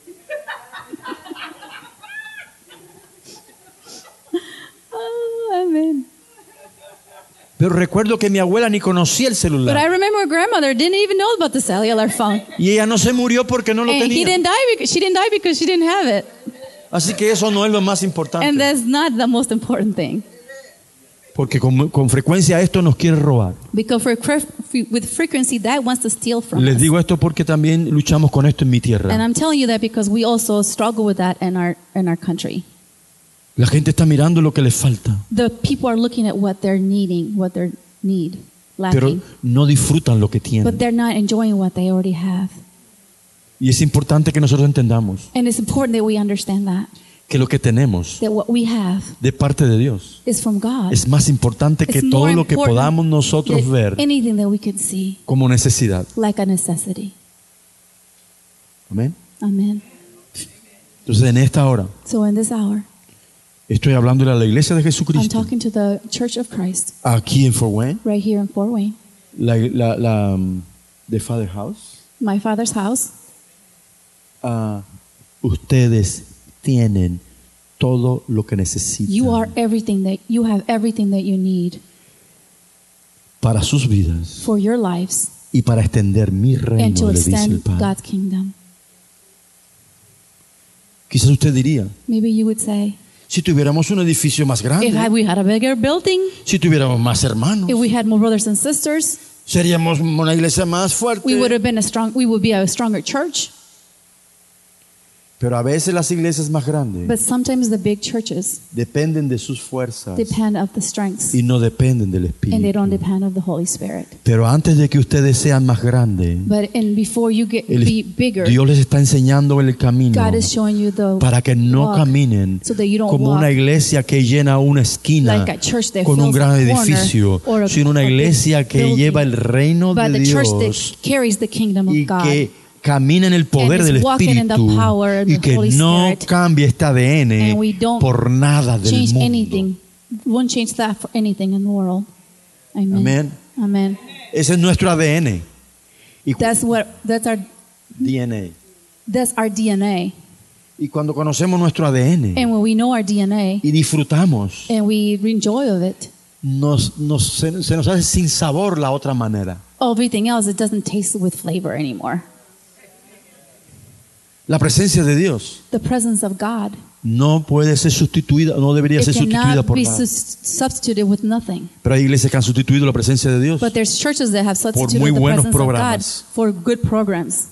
Oh, amen. Pero recuerdo que mi abuela ni conocía el But I celular remember grandmother didn't even know about the cellular phone. y ella no se murió porque no lo And tenía. she didn't die because she didn't have it. Así que eso no es lo más importante, And that's not the most important thing. porque con frecuencia esto nos quiere robar. Because with frequency, that wants to steal from Les us. digo esto porque también luchamos con esto en mi And tierra. I'm telling you that because we also struggle with that in our country. La gente está mirando lo que les falta, The people are looking at what they're needing, what they need, pero lacking. no disfrutan lo que But tienen. they're not enjoying what they already have. Y es importante que nosotros entendamos And it's important that we understand that. que lo que tenemos that what we have de parte de Dios is from God. es más importante que It's todo more lo que important podamos nosotros than ver anything that we can see como necesidad. like a necessity. Amén. Amen. Entonces, en esta hora So in this hour, estoy hablándole a la iglesia de I'm Jesucristo talking to the Church of Christ aquí en Fort Wayne, right here in Fort Wayne, the Father House. my father's house. Ustedes tienen todo lo que necesitan You have everything that you need para sus vidas for your lives y para extender mi and reino, to le dice el extend Padre. God's kingdom. Quizás usted diría, Maybe you would say, si tuviéramos un edificio más if grande, we had a bigger building, si tuviéramos más hermanos, if we had more brothers and sisters, seríamos una iglesia más we would fuerte. be a stronger church. Pero a veces las iglesias más grandes But sometimes the big churches dependen de sus fuerzas depend of the strengths y no dependen del and they don't Espíritu. depend of the Holy Spirit. Pero antes de que ustedes sean más grandes, Before you be bigger, Dios les está enseñando el camino God is showing you the para que no walk caminen so that you don't como walk una iglesia que llena una esquina like a church that con un fills gran a corner edificio, or sino una a big iglesia que building, lleva el reino but de the church Dios that carries the kingdom of y God. que camina en el poder And is del walking in the Espíritu power of y the que Holy no Spirit. cambie este ADN And we don't por nada del change mundo. anything. Won't change that for anything in the world. Amen. Amén. Amen. Ese es nuestro ADN. Y That's our DNA. DNA. Y cuando conocemos nuestro ADN And when we know our DNA y disfrutamos, and we enjoy of it, se nos hace sin sabor la otra manera. everything else, it doesn't taste with flavor anymore. La presencia de Dios The presence of God, no puede ser sustituida, no debería it ser sustituida cannot por be nada. substituted with nothing. Pero hay iglesias que han sustituido la presencia de Dios But there's churches that have substituted muy the buenos presence of God programas. for good programs.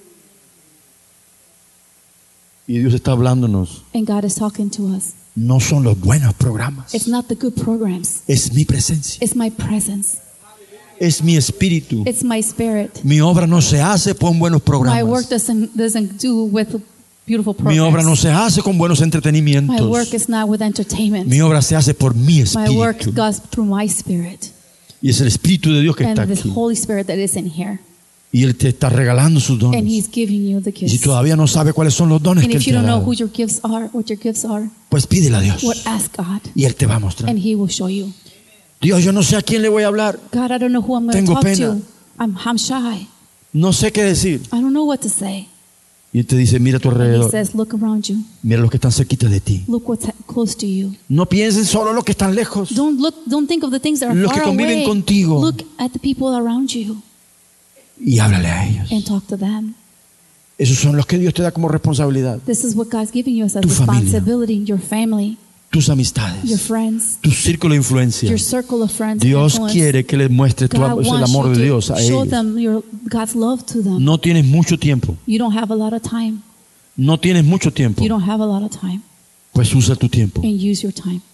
y Dios está hablándonos. And God is talking to us. No son los buenos programas, It's not the good programs. es mi presencia, It's my presence. es mi espíritu. It's my spirit. Mi obra no se hace con buenos My programas. work doesn't do with beautiful Mi obra no programs. se hace con buenos My entretenimientos. work is not with entertainment. Mi obra se hace por mi My work espíritu. goes through my spirit. Y es el Espíritu de Dios que And está this aquí. Holy Spirit that is in here. Y Él te está regalando sus And dones. He's giving you the Y si gifts. todavía no sabe cuáles son los dones And que if Él you te ha don't know dado, who your gifts are, what your gifts are, pues pídele a Dios. well, ask God. Y Él te va a mostrar. And He will show you. Dios, yo no sé a quién le voy a hablar. God, I don't know who I'm going to Tengo talk pena. to. I'm shy. No sé qué decir. I don't know what to say. Y Él te dice, mira a tu And He alrededor. says, look around you. Mira los que están cerquita de ti. Look what's close to you. No piensen solo los que están lejos. Don't think of the things that are Los que far conviven away. contigo. Look at the people around you Y háblale a ellos. and talk to them. Esos son los que Dios te da como responsabilidad. This is what God's giving you as a Tu familia. responsibility. Your family, Tus your amistades. friends, Tu círculo de influencia. your circle of friends. and Dios influence. quiere que les muestres God el wants amor you de to Dios a show ellos. them God's love to them. No tienes mucho tiempo. You don't have a lot of time. No tienes mucho tiempo. You don't have a lot of time. Pues usa tu tiempo. And use your time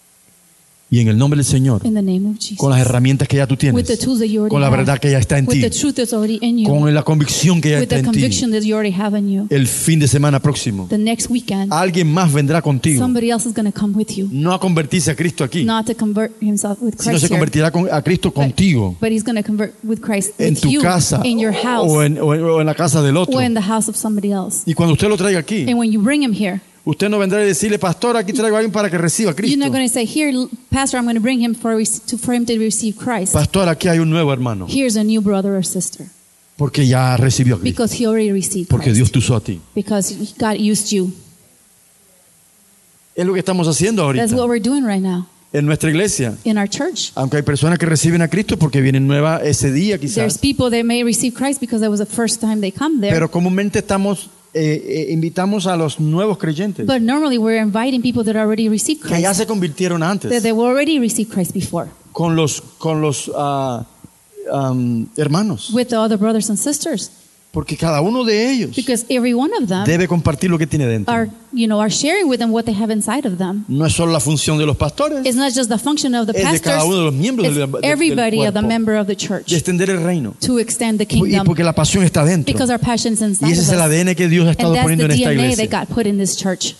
Y en el nombre del Señor, in the name of Jesus. con las herramientas que ya tú With tienes, the tools that you already con la have. verdad que ya está en With ti, the truth that's already in you. con la convicción que ya With está the en ti, conviction that you already have in you. el fin de semana próximo, The next weekend, alguien más vendrá contigo. somebody else is going to come with you. No a convertirse a Cristo aquí, Not to convert himself with sino Christ se here, convertirá a Cristo contigo, but he's going to convert with Christ en with tu you, casa in your house, o en la casa del otro. or in the house of somebody else. Y cuando usted lo traiga aquí, And when you bring him here, usted no vendrá a decirle, pastor, aquí traigo a alguien para que reciba a you're Cristo. not going to say, here, Pastor, I'm going to bring him for him to receive Christ. Pastor, aquí hay un nuevo hermano, Here's a new brother or sister. porque ya recibió a Cristo, Because he already received porque Dios Christ. te usó a ti. Because God used you. Es lo que estamos haciendo ahorita That's what we're doing right now en nuestra iglesia. in our church. Aunque hay personas que reciben a Cristo porque vienen nuevas ese día There's quizás, people that may receive Christ because that was the first time they come there. pero comúnmente invitamos a los nuevos creyentes But normally we're inviting people that already received que ya Christ, se convirtieron that antes they already received Christ before, con los hermanos, with the other brothers and sisters. porque cada uno de ellos Because every one of them debe compartir lo que tiene dentro. are sharing with them what they have inside of them. No es solo la función de los pastores, It's not just the function of the es de cada uno de los pastors, miembros it's del everybody of the cuerpo, member of the church de extender el reino, to extend the y kingdom, porque la pasión está dentro. because our passion's Y inside ese of es el us. ADN que Dios ha estado And that's poniendo the en esta DNA iglesia. that God put in this church.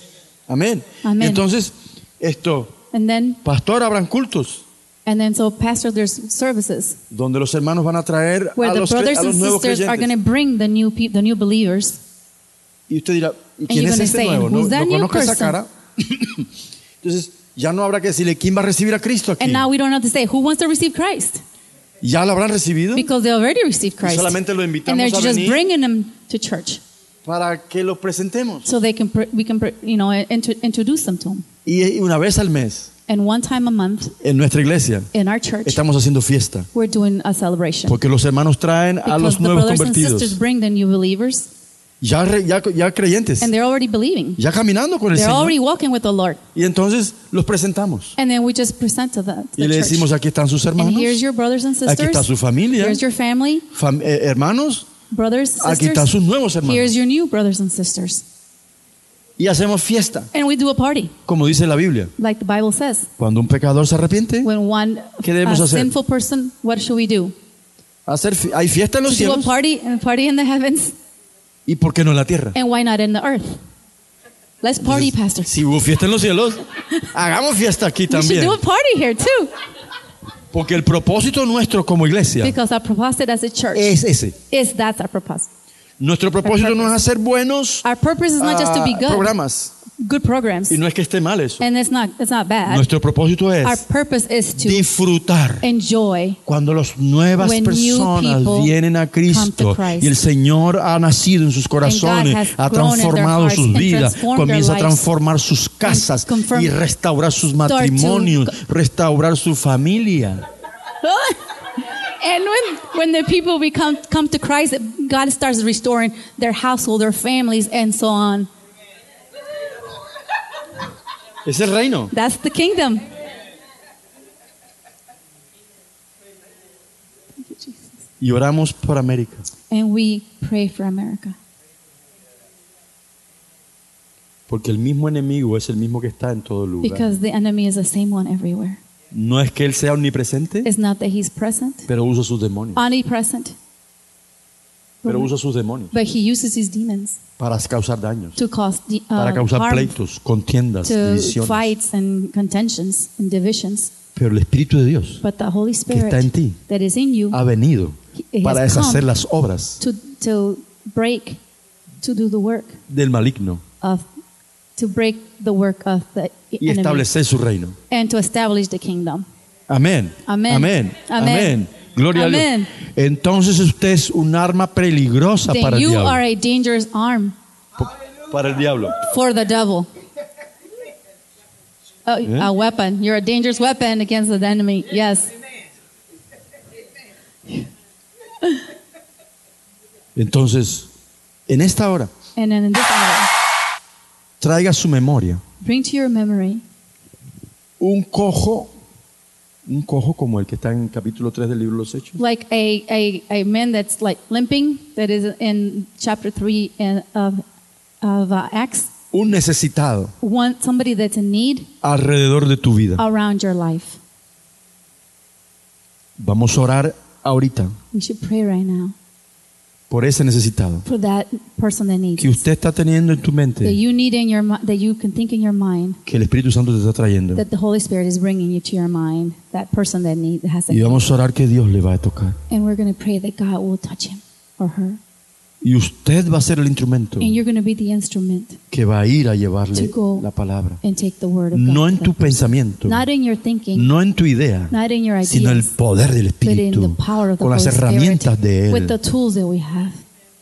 Amén. Amén. Entonces, And then habrán cultos so pastor, there's services donde los hermanos van a traer where a the los brothers a los and nuevos sisters are going creyentes. to bring the new believers. Y usted dirá, ¿y And quién you're es gonna este say, nuevo? No, "Who's that no new conozco esa person?" cara. Entonces, ya no habrá que decirle quién va a recibir a Cristo aquí. And now we don't have to say who wants to receive Christ Ya lo habrán recibido because they already received y Christ. solamente lo And invitamos they're a just venir bringing them to church para que los presentemos. so we can introduce them to him. Y una vez al mes, And one time a month en nuestra iglesia, in our church, estamos haciendo fiesta. we're doing a celebration. Porque los hermanos traen a Because los the nuevos brothers and sisters convertidos. bring the new believers, Ya creyentes. and they're already believing. Ya caminando con el They're Señor. already walking with the Lord. Y entonces los presentamos. And then we just present to the Y le church. decimos, aquí están sus And hermanos. here's your brothers and Aquí está sisters. su familia. Here's your family, Hermanos. brothers, Aquí están sisters. sus nuevos Here's hermanos. your new brothers and sisters. Y hacemos fiesta. And we do a party, Como dice la Biblia. like the Bible says. Cuando un pecador se arrepiente, When one ¿Qué debemos hacer? sinful person, what should we do? hay fiesta en los Do a cielos. party in the heavens, ¿Y por qué no en la tierra? and why not in the earth? Let's party, Entonces, Pastor. si hubo fiesta en los cielos, hagamos fiesta aquí We should también. do a party here too, Porque el propósito nuestro como iglesia because our propósito as a church es ese. that's our purpose. Nuestro propósito no es hacer buenos Our purpose is not just to be good programs, Y no es que esté mal eso. and it's not bad. Nuestro propósito Our es purpose is to disfrutar enjoy cuando las nuevas when new personas people vienen a come Cristo to Christ. y el Señor ha nacido en sus corazones, has ha grown in their transformado hearts sus and vidas, transformed comienza a their lives, transformar sus casas confirm- y restaurar sus start to- matrimonios, restaurar su familia. And when the people come to Christ, God starts restoring their household, their families, and so on. Es el reino. That's the kingdom. Y oramos por América. And we pray for America. Porque el mismo enemigo es el mismo que está en todo lugar. Because the enemy is the same one everywhere. No es que él sea omnipresente, It's not that he's present, pero usa sus demonios. omnipresent, Pero usa sus demonios but he uses his demons para causar daños, to cause para causar harm, pleitos, contiendas, to divisiones. fights and contentions and divisions. Pero el Espíritu de Dios But the Holy que está en Spirit ti that is in you ha venido He para has deshacer come las obras to break, to do the work del maligno to break the work of the y enemy establecer su reino. and to establish the kingdom. Amén. Amén. Amén. Amén. Amén. Gloria Amén. a Dios. Entonces usted es un arma peligrosa Then para el you diablo. are a dangerous arm Para el diablo. for the devil. A weapon. You're a dangerous weapon against the enemy. Yes. Entonces, en esta hora, And then in this hour, traiga a su memoria bring to your memory un cojo como el que está en capítulo 3 del libro de los Hechos. like a man that's like limping, that is in chapter 3 of Acts. Un necesitado Somebody that's in need alrededor de tu vida. around your life. Vamos a orar ahorita We should pray right now por ese necesitado for that person that needs que it. usted está teniendo en tu That mente, you need in your that you can think in your mind, que el Espíritu Santo te está trayendo. that the Holy Spirit is bringing you to your mind, that person that has a Y need. vamos a orar que Dios le va a tocar. And we're going to pray that God will touch him or her. Y usted va a ser el instrumento And you're going to be the instrument que va a ir a llevarle to go la palabra. and take the word of God. No en to tu that person. pensamiento, Not in your thinking, no en tu idea, not in your ideas, sino el poder del but in the Espíritu, power of the con las Holy herramientas Spirit, de with the Él. tools that we have.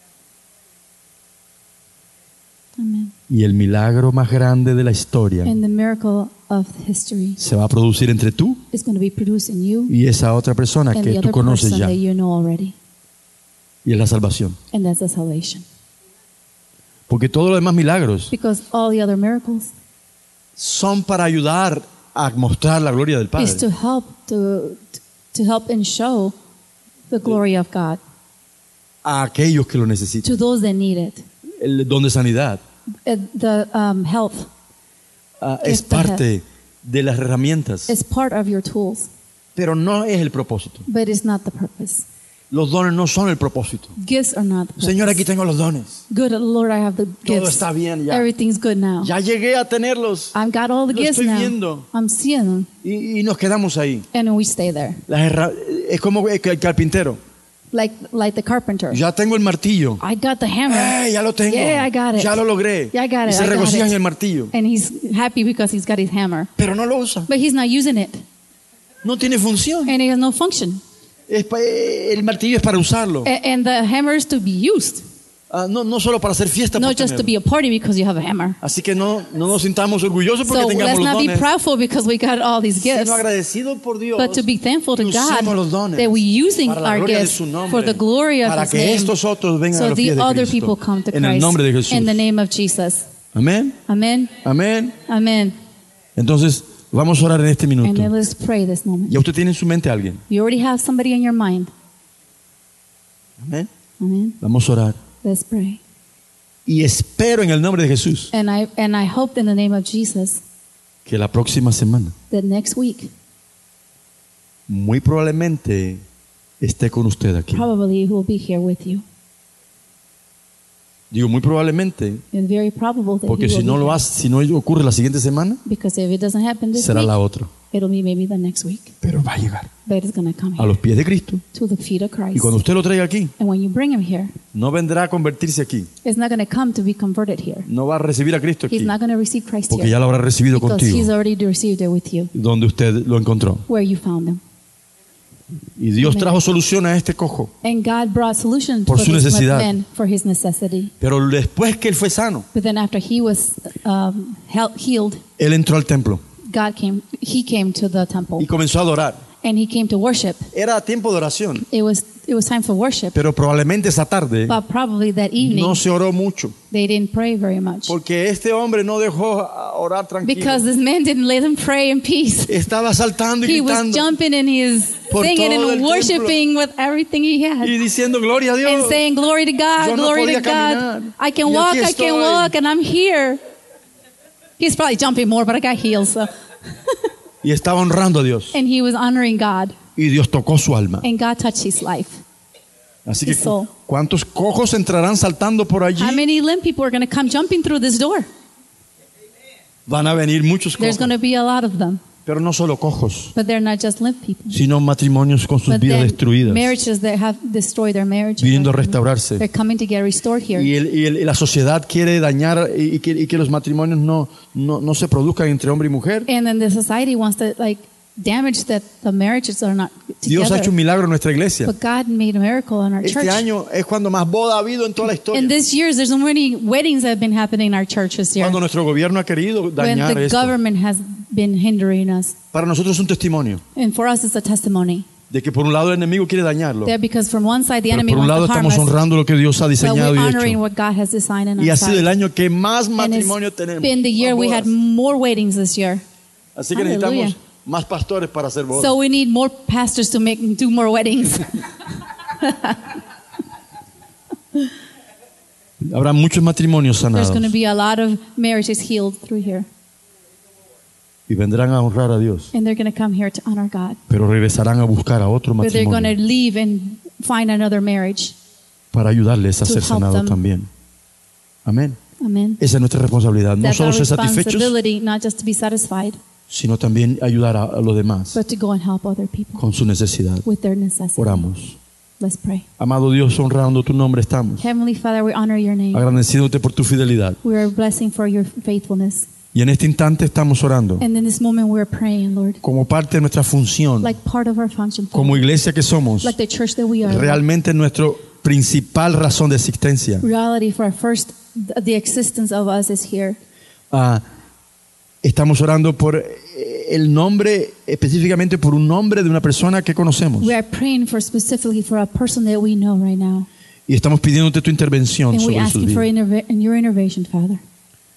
Amen. Y el milagro más grande de la historia And the miracle of history se va a producir entre tú is going to be produced in you y esa otra persona and que the tú other conoces person ya. that you know already. Y es la salvación. And that's the salvation. Porque todos los demás milagros Because all the other miracles son para ayudar a mostrar la gloria del is Padre. to help and show the glory of God A aquellos que lo necesitan. to those that need it. El don de sanidad The health es It's the parte de las herramientas, is part of your tools, pero no es el propósito. but it's not the purpose. Los dones no son el propósito. Gifts are not the purpose. Señor, aquí tengo los dones. Good, Lord, I have the Todo gifts. está bien ya. Everything's good now. Ya llegué a tenerlos. I've got all the Lo gifts estoy now. viendo. I'm seeing them. Y nos quedamos ahí. And we stay there. Es como el carpintero. Like the carpenter. Ya tengo el martillo. I got the hammer. Ya lo tengo. Yeah, I got it. Ya lo logré. Yeah, I got Y it. se I got regocija it. en el martillo. And he's happy because he's got his hammer. Pero no lo usa. But he's not using it. No tiene función. And it has no function. El martillo es para usarlo. And the hammer is to be used. No solo para hacer fiesta. Not por just to tenerlo. be a party because you have a hammer. Así que no nos sintamos orgullosos porque So tengamos let's los not be dones. proudful because we got all these gifts. Sino agradecido por Dios. But to be thankful to que usemos los God dones that we're using para la our gloria de gifts su nombre, for the glory of para His que name. estos otros vengan a So los pies the de other Cristo. people come to En el Christ nombre de Jesús. in the name of Jesus. Amén. Amen. Amén. Amen. Entonces, vamos a orar en este And minuto. then let's pray this moment. Ya usted tiene en su mente a alguien. You already have somebody in your mind. Amén. Amen. Vamos a orar. Let's pray. Y espero en el nombre de Jesús And I hope in the name of Jesus que la próxima semana, that next week muy probablemente, esté con usted aquí. probably we'll be here with you. Digo muy probablemente, It's very probable that porque he will si no be lo here. hace, si no ocurre la siguiente semana, Because if it doesn't happen this será week, la otra. it'll be maybe the next week. Pero va a llegar But it's going to come a here los pies de Cristo. to the feet of Y Christ. cuando usted lo traiga aquí, And when you bring him here, no vendrá a convertirse aquí. it's not going to come to be converted here. No va a recibir a Cristo aquí, He's not going to receive Christ porque here ya lo habrá recibido because contigo, he's already received it with you, donde usted lo encontró. where you found him. Y Dios Amén. trajo solución a este cojo. And God brought solution Por for su this necesidad. man for his necessity. Pero después que él fue sano, But then after he was healed, él entró al templo he came to the temple y comenzó a adorar. and he came to worship. Era tiempo de oración, It was time for worship. pero probablemente esa tarde But probably that evening no se oró mucho, they didn't pray very much. porque este hombre no dejó orar tranquilo. Because this man didn't let him pray in peace. Estaba saltando y He was gritando jumping and he was Por singing todo and el worshiping with everything he had. y diciendo gloria a Dios. And saying, glory to God, Yo no glory to podía God. caminar. I can Y walk, aquí I can estoy. walk, and I'm here. He's probably jumping more, but I got healed. So. Y estaba honrando a Dios. And he was honoring God. Y Dios tocó su alma. And God touched his life. Así que, his soul. ¿cuántos cojos entrarán saltando por allí? How many limp people are going to come jumping through this door? Van a venir muchos There's cojos. going to be a lot of them. Pero no solo cojos, But they're not just limp people. sino matrimonios con sus But vidas then destruidas, marriages that have destroyed their marriage. viviendo a They're restaurarse. coming to get restored here. Y la sociedad quiere dañar y que los matrimonios no se produzcan entre hombre y mujer. And then the society wants to damage that the marriages are not Dios ha hecho together. un milagro en nuestra iglesia. But God made a miracle in our church. Este año es cuando más boda ha habido en toda la historia. In this year, there's so many weddings that have been happening in our church this year. Cuando nuestro gobierno ha querido When dañar the esto. government has been hindering us. Para nosotros es un testimonio And for us, it's a testimony. de que por un lado el enemigo quiere dañarlo, That because from one side, the pero enemy por un lado wants to harm estamos us, honrando lo que Dios ha but diseñado we're y honoring hecho. what God has designed in Y our ha sido side. el año que más And matrimonio it's tenemos. been the year más we had bodas. more weddings this year. Así que Hallelujah. necesitamos más pastores para hacer bodas. So we need more pastors to do more weddings. Habrá muchos matrimonios There's sanados going to be a lot of marriages healed through here. y vendrán a honrar a Dios, And they're going to come here to honor God. pero regresarán a buscar a otro But they're going to matrimonio leave and find another marriage. para ayudarles a to ser help sanados them. también. Amén. Amen. Esa es nuestra responsabilidad, no That's solo our ser satisfechos, responsibility, not just to be satisfied, sino también ayudar a los demás but to go and help other people con su necesidad. with their necessity. Oramos. Let's pray. Amado Dios, honrando tu nombre estamos, Heavenly Father, we honor your name. agradeciéndote por tu fidelidad. We are blessing for your faithfulness. Y en este instante estamos orando And in this moment, we're praying, Lord, como parte de nuestra función, like part of our function, como iglesia que somos, like the church that we are. realmente nuestra principal razón de existencia. Reality for our first, the existence of us is here. Estamos orando por el nombre, específicamente por un nombre de una persona que conocemos. We are praying specifically for a person that we know right now. Y estamos pidiéndote tu intervención And we sobre ask sus you for vidas. your intervention, Father.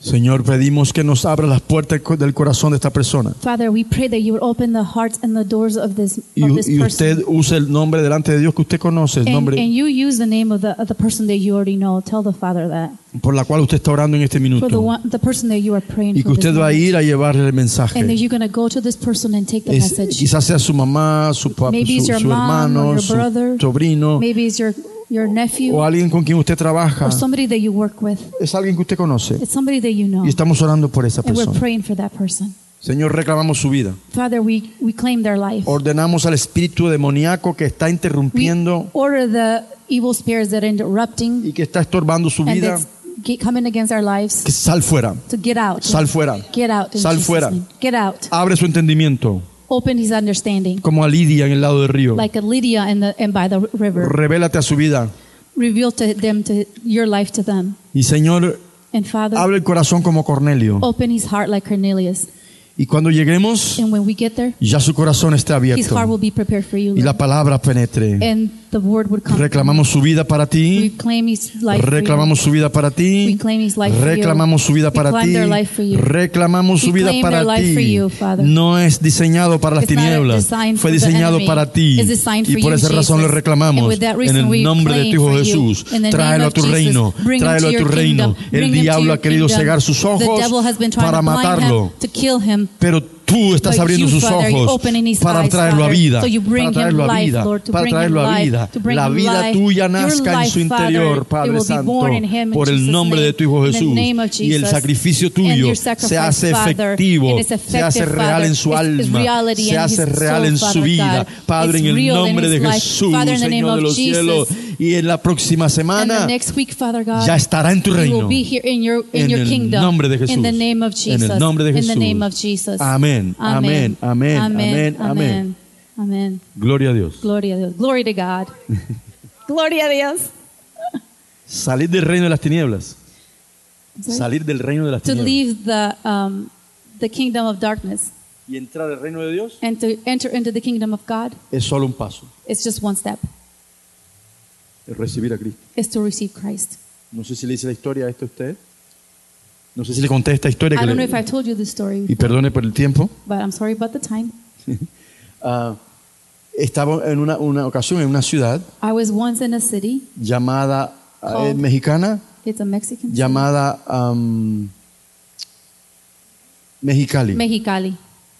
Señor, pedimos que nos abra las puertas del corazón de esta persona. Father, we pray that you would open the hearts and the doors of this Y person. usted use el nombre delante de Dios que usted conoce, el And nombre you use the name of the person that you already know. Tell the Father that. por la cual usted está orando en este For minuto. the person that you are praying Y que for. usted this va a moment. ir a llevarle el And that mensaje. you're going to go to this person and take the message. Quizás sea su mamá, su papá, Maybe it's su your mom or hermano, your su brother. sobrino, Maybe it's your nephew o alguien con quien usted trabaja. or somebody that you work with. Es alguien que usted conoce. It's somebody that you know. Y estamos orando por esa And we're persona. praying for that person. Señor, reclamamos su vida. Father, we claim their life. Ordenamos al espíritu demoníaco que está We interrumpiendo order the evil spirits that are interrupting y que está estorbando su and vida. that's coming against our lives Que sal fuera. to get out. Sal fuera. Get out. in Sal Jesus' fuera. name. Get out. Abre su entendimiento. Open his understanding. Como a Lidia en el lado del río. Like a Lydia and by the river. Revélate a su vida. Reveal to them to your life to them. Y Señor, And Father, abre el corazón como Cornelio. open his heart like Cornelius. Y cuando lleguemos, And when we get there, ya su corazón esté his abierto. heart will be prepared for you. Y la Lord. palabra penetre. And the word would come. Reclamamos su vida para We ti. claim his life for you. Reclamamos su vida para We ti. claim his life for you. Reclamamos su vida We para claim ti. their life for you. Reclamamos su We vida claim para their life for ti. you, Father. No es diseñado para las It's not tinieblas. designed Fue for the diseñado enemy. para ti. It's designed Y for por you, esa razón le Jesus. reclamamos. And with that En reason el we nombre de tu claim Hijo for you. Jesús. In the Tráelo name a of tu Jesus. reino. Bring him Tráelo to a tu your reino. kingdom. El Bring him to diablo your ha querido kingdom. cegar sus The ojos devil has been trying para to blind matarlo. him, to kill him. Pero tú estás But abriendo you, sus Father, you're ojos opening his para eyes, traerlo a Father. vida. So you bring Para traerlo him a life, vida. Lord, to Para bring traerlo him a life, vida. to bring La him vida life. tuya Your nazca en life, su interior, Father, Padre it will be Santo, born in him in por el Jesus' nombre name. de tu Hijo In the Jesús. name of Y el Jesus. sacrificio And tuyo your se sacrifice, hace Father, efectivo, and it's se effective, hace real Father. en su It's alma, reality se in hace his real soul, en su Father vida. God. Padre, It's en el real in nombre de his life. Jesús, Father, in the name Señor de of los Jesus. cielos. Y en la próxima And semana the next week, Father God, ya estará en tu you reino. will be here in your En el kingdom. nombre de Jesús. In the name of En Jesus. el nombre de In Jesús. the name of Jesus. Amén, amén, amén, amén, amén. Amen. Amen. Gloria a Dios. Gloria a Dios. Glory to God. Gloria a Dios. Salir del reino de las tinieblas. Sorry? Salir del reino de las To tinieblas. leave the kingdom of darkness Y entrar al reino de Dios and to enter into the kingdom of God, es solo un paso. it's just one step. Es recibir a Cristo. It's to receive Christ. No sé si le hice la historia a esto a usted. No sé si le conté esta historia. I Que don't know le- if I told you this story y before, perdone por el tiempo. but I'm sorry about the time. Estaba en una ocasión en una ciudad I was once in a city. llamada Called- mexicana, It's a Mexican city. llamada Mexicali. Mexicali.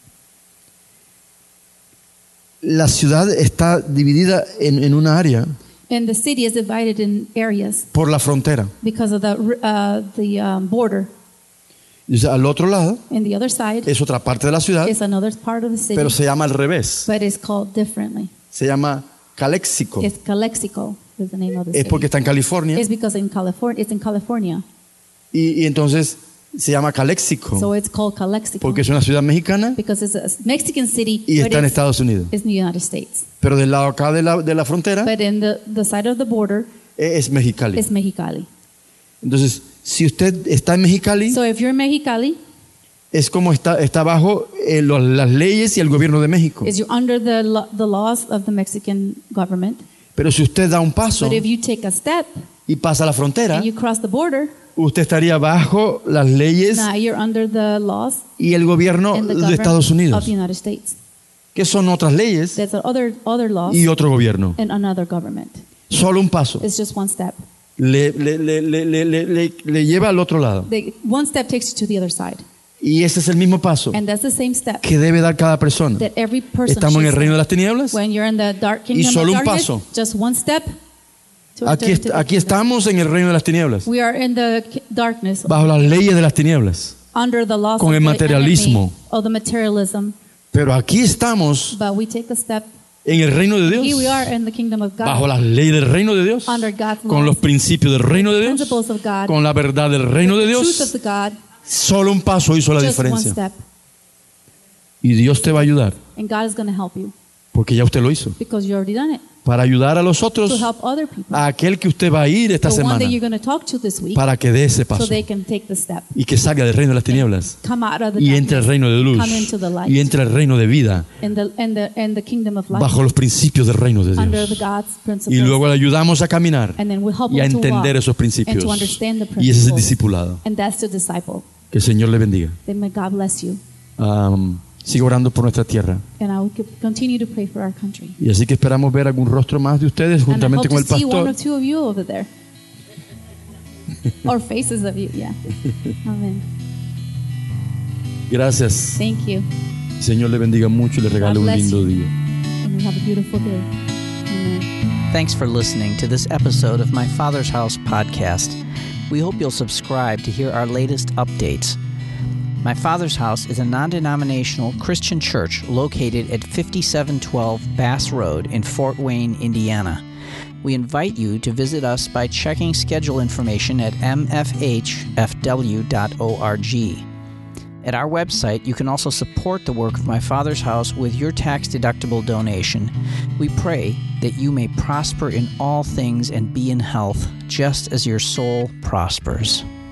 La ciudad está dividida en una área And the city is divided in areas por la frontera. because of the border. Y, o sea, al otro lado And the other side es otra parte de la ciudad, is another part of the city, pero se llama al revés. but it's called differently. Se llama Calexico. It's Calexico is the name of the Es city. porque está en California. It's because it's in California. Y entonces se llama Calexico So it's called Calexico porque es una ciudad mexicana because it's a Mexican city, y but está en Estados Unidos. it's in the United States. Pero del lado acá de la frontera But in the side of the border es Mexicali. is Mexicali. Entonces, si usted está en Mexicali, So if you're in Mexicali, es como está bajo las leyes y el gobierno de México. you're under the laws of the Mexican government. Pero si usted da un paso But if you take a step y pasa la frontera, and you cross the border, usted estaría bajo las leyes now you're under the laws y el gobierno and the de Estados government of Unidos, the United States. que son otras leyes There's other laws y otro gobierno. and another government. Solo un paso It's just one step. le lleva al otro lado. One step takes you to the other side. Y ese es el mismo paso And that's the same step que debe dar cada persona. that every person Estamos en el should reino de take. las tinieblas. When you're in the dark kingdom solo of un darkness, paso. just one step to Aquí, enter into the aquí kingdom. estamos en el reino de las tinieblas, We are in the darkness bajo las leyes de las tinieblas. under the laws Con of el the materialismo. enemy, of the materialism. Pero aquí estamos But we take a step. en el reino de Here we Dios, are in the kingdom of God. bajo las leyes del reino de Dios, Under God's con laws, los principios del reino de Dios, principles of God, con la verdad del reino de the truth of Dios. the God. Solo un paso hizo la Just one diferencia. step, Y Dios te va a ayudar and God is going to help you Porque ya usted lo hizo. because you already done it. Para ayudar a los otros, To help other people. a aquel que usted va a ir esta The one semana, that you're going to talk to this week, para que dé ese so paso they can take the step. y que salga del reino de las tinieblas Come out of the y entre al darkness, reino de luz come into the light, y entre al reino de vida and the kingdom of light, bajo los principios del reino de under the Dios. God's Y principles. luego le ayudamos a caminar And then we help y a them to entender walk esos principios. and to understand the Y ese es el principles. discipulado. And that's the disciple. Que el Señor le bendiga. Then may God bless you. Sigo orando por nuestra tierra. And I will continue to pray for our country. Y así que esperamos ver algún rostro más de ustedes And I juntamente hope con to el see one or pastor. two of you over there. Or faces of you, yeah. Amen. Gracias. Thank you. El Señor le bendiga mucho y le regale un bless lindo you. día. And have a beautiful day. Amen. Thanks for listening to this episode of My Father's House podcast. We hope you'll subscribe to hear our latest updates. My Father's House is a non-denominational Christian church located at 5712 Bass Road in Fort Wayne, Indiana. We invite you to visit us by checking schedule information at mfhfw.org. At our website, you can also support the work of My Father's House with your tax-deductible donation. We pray that you may prosper in all things and be in health, just as your soul prospers.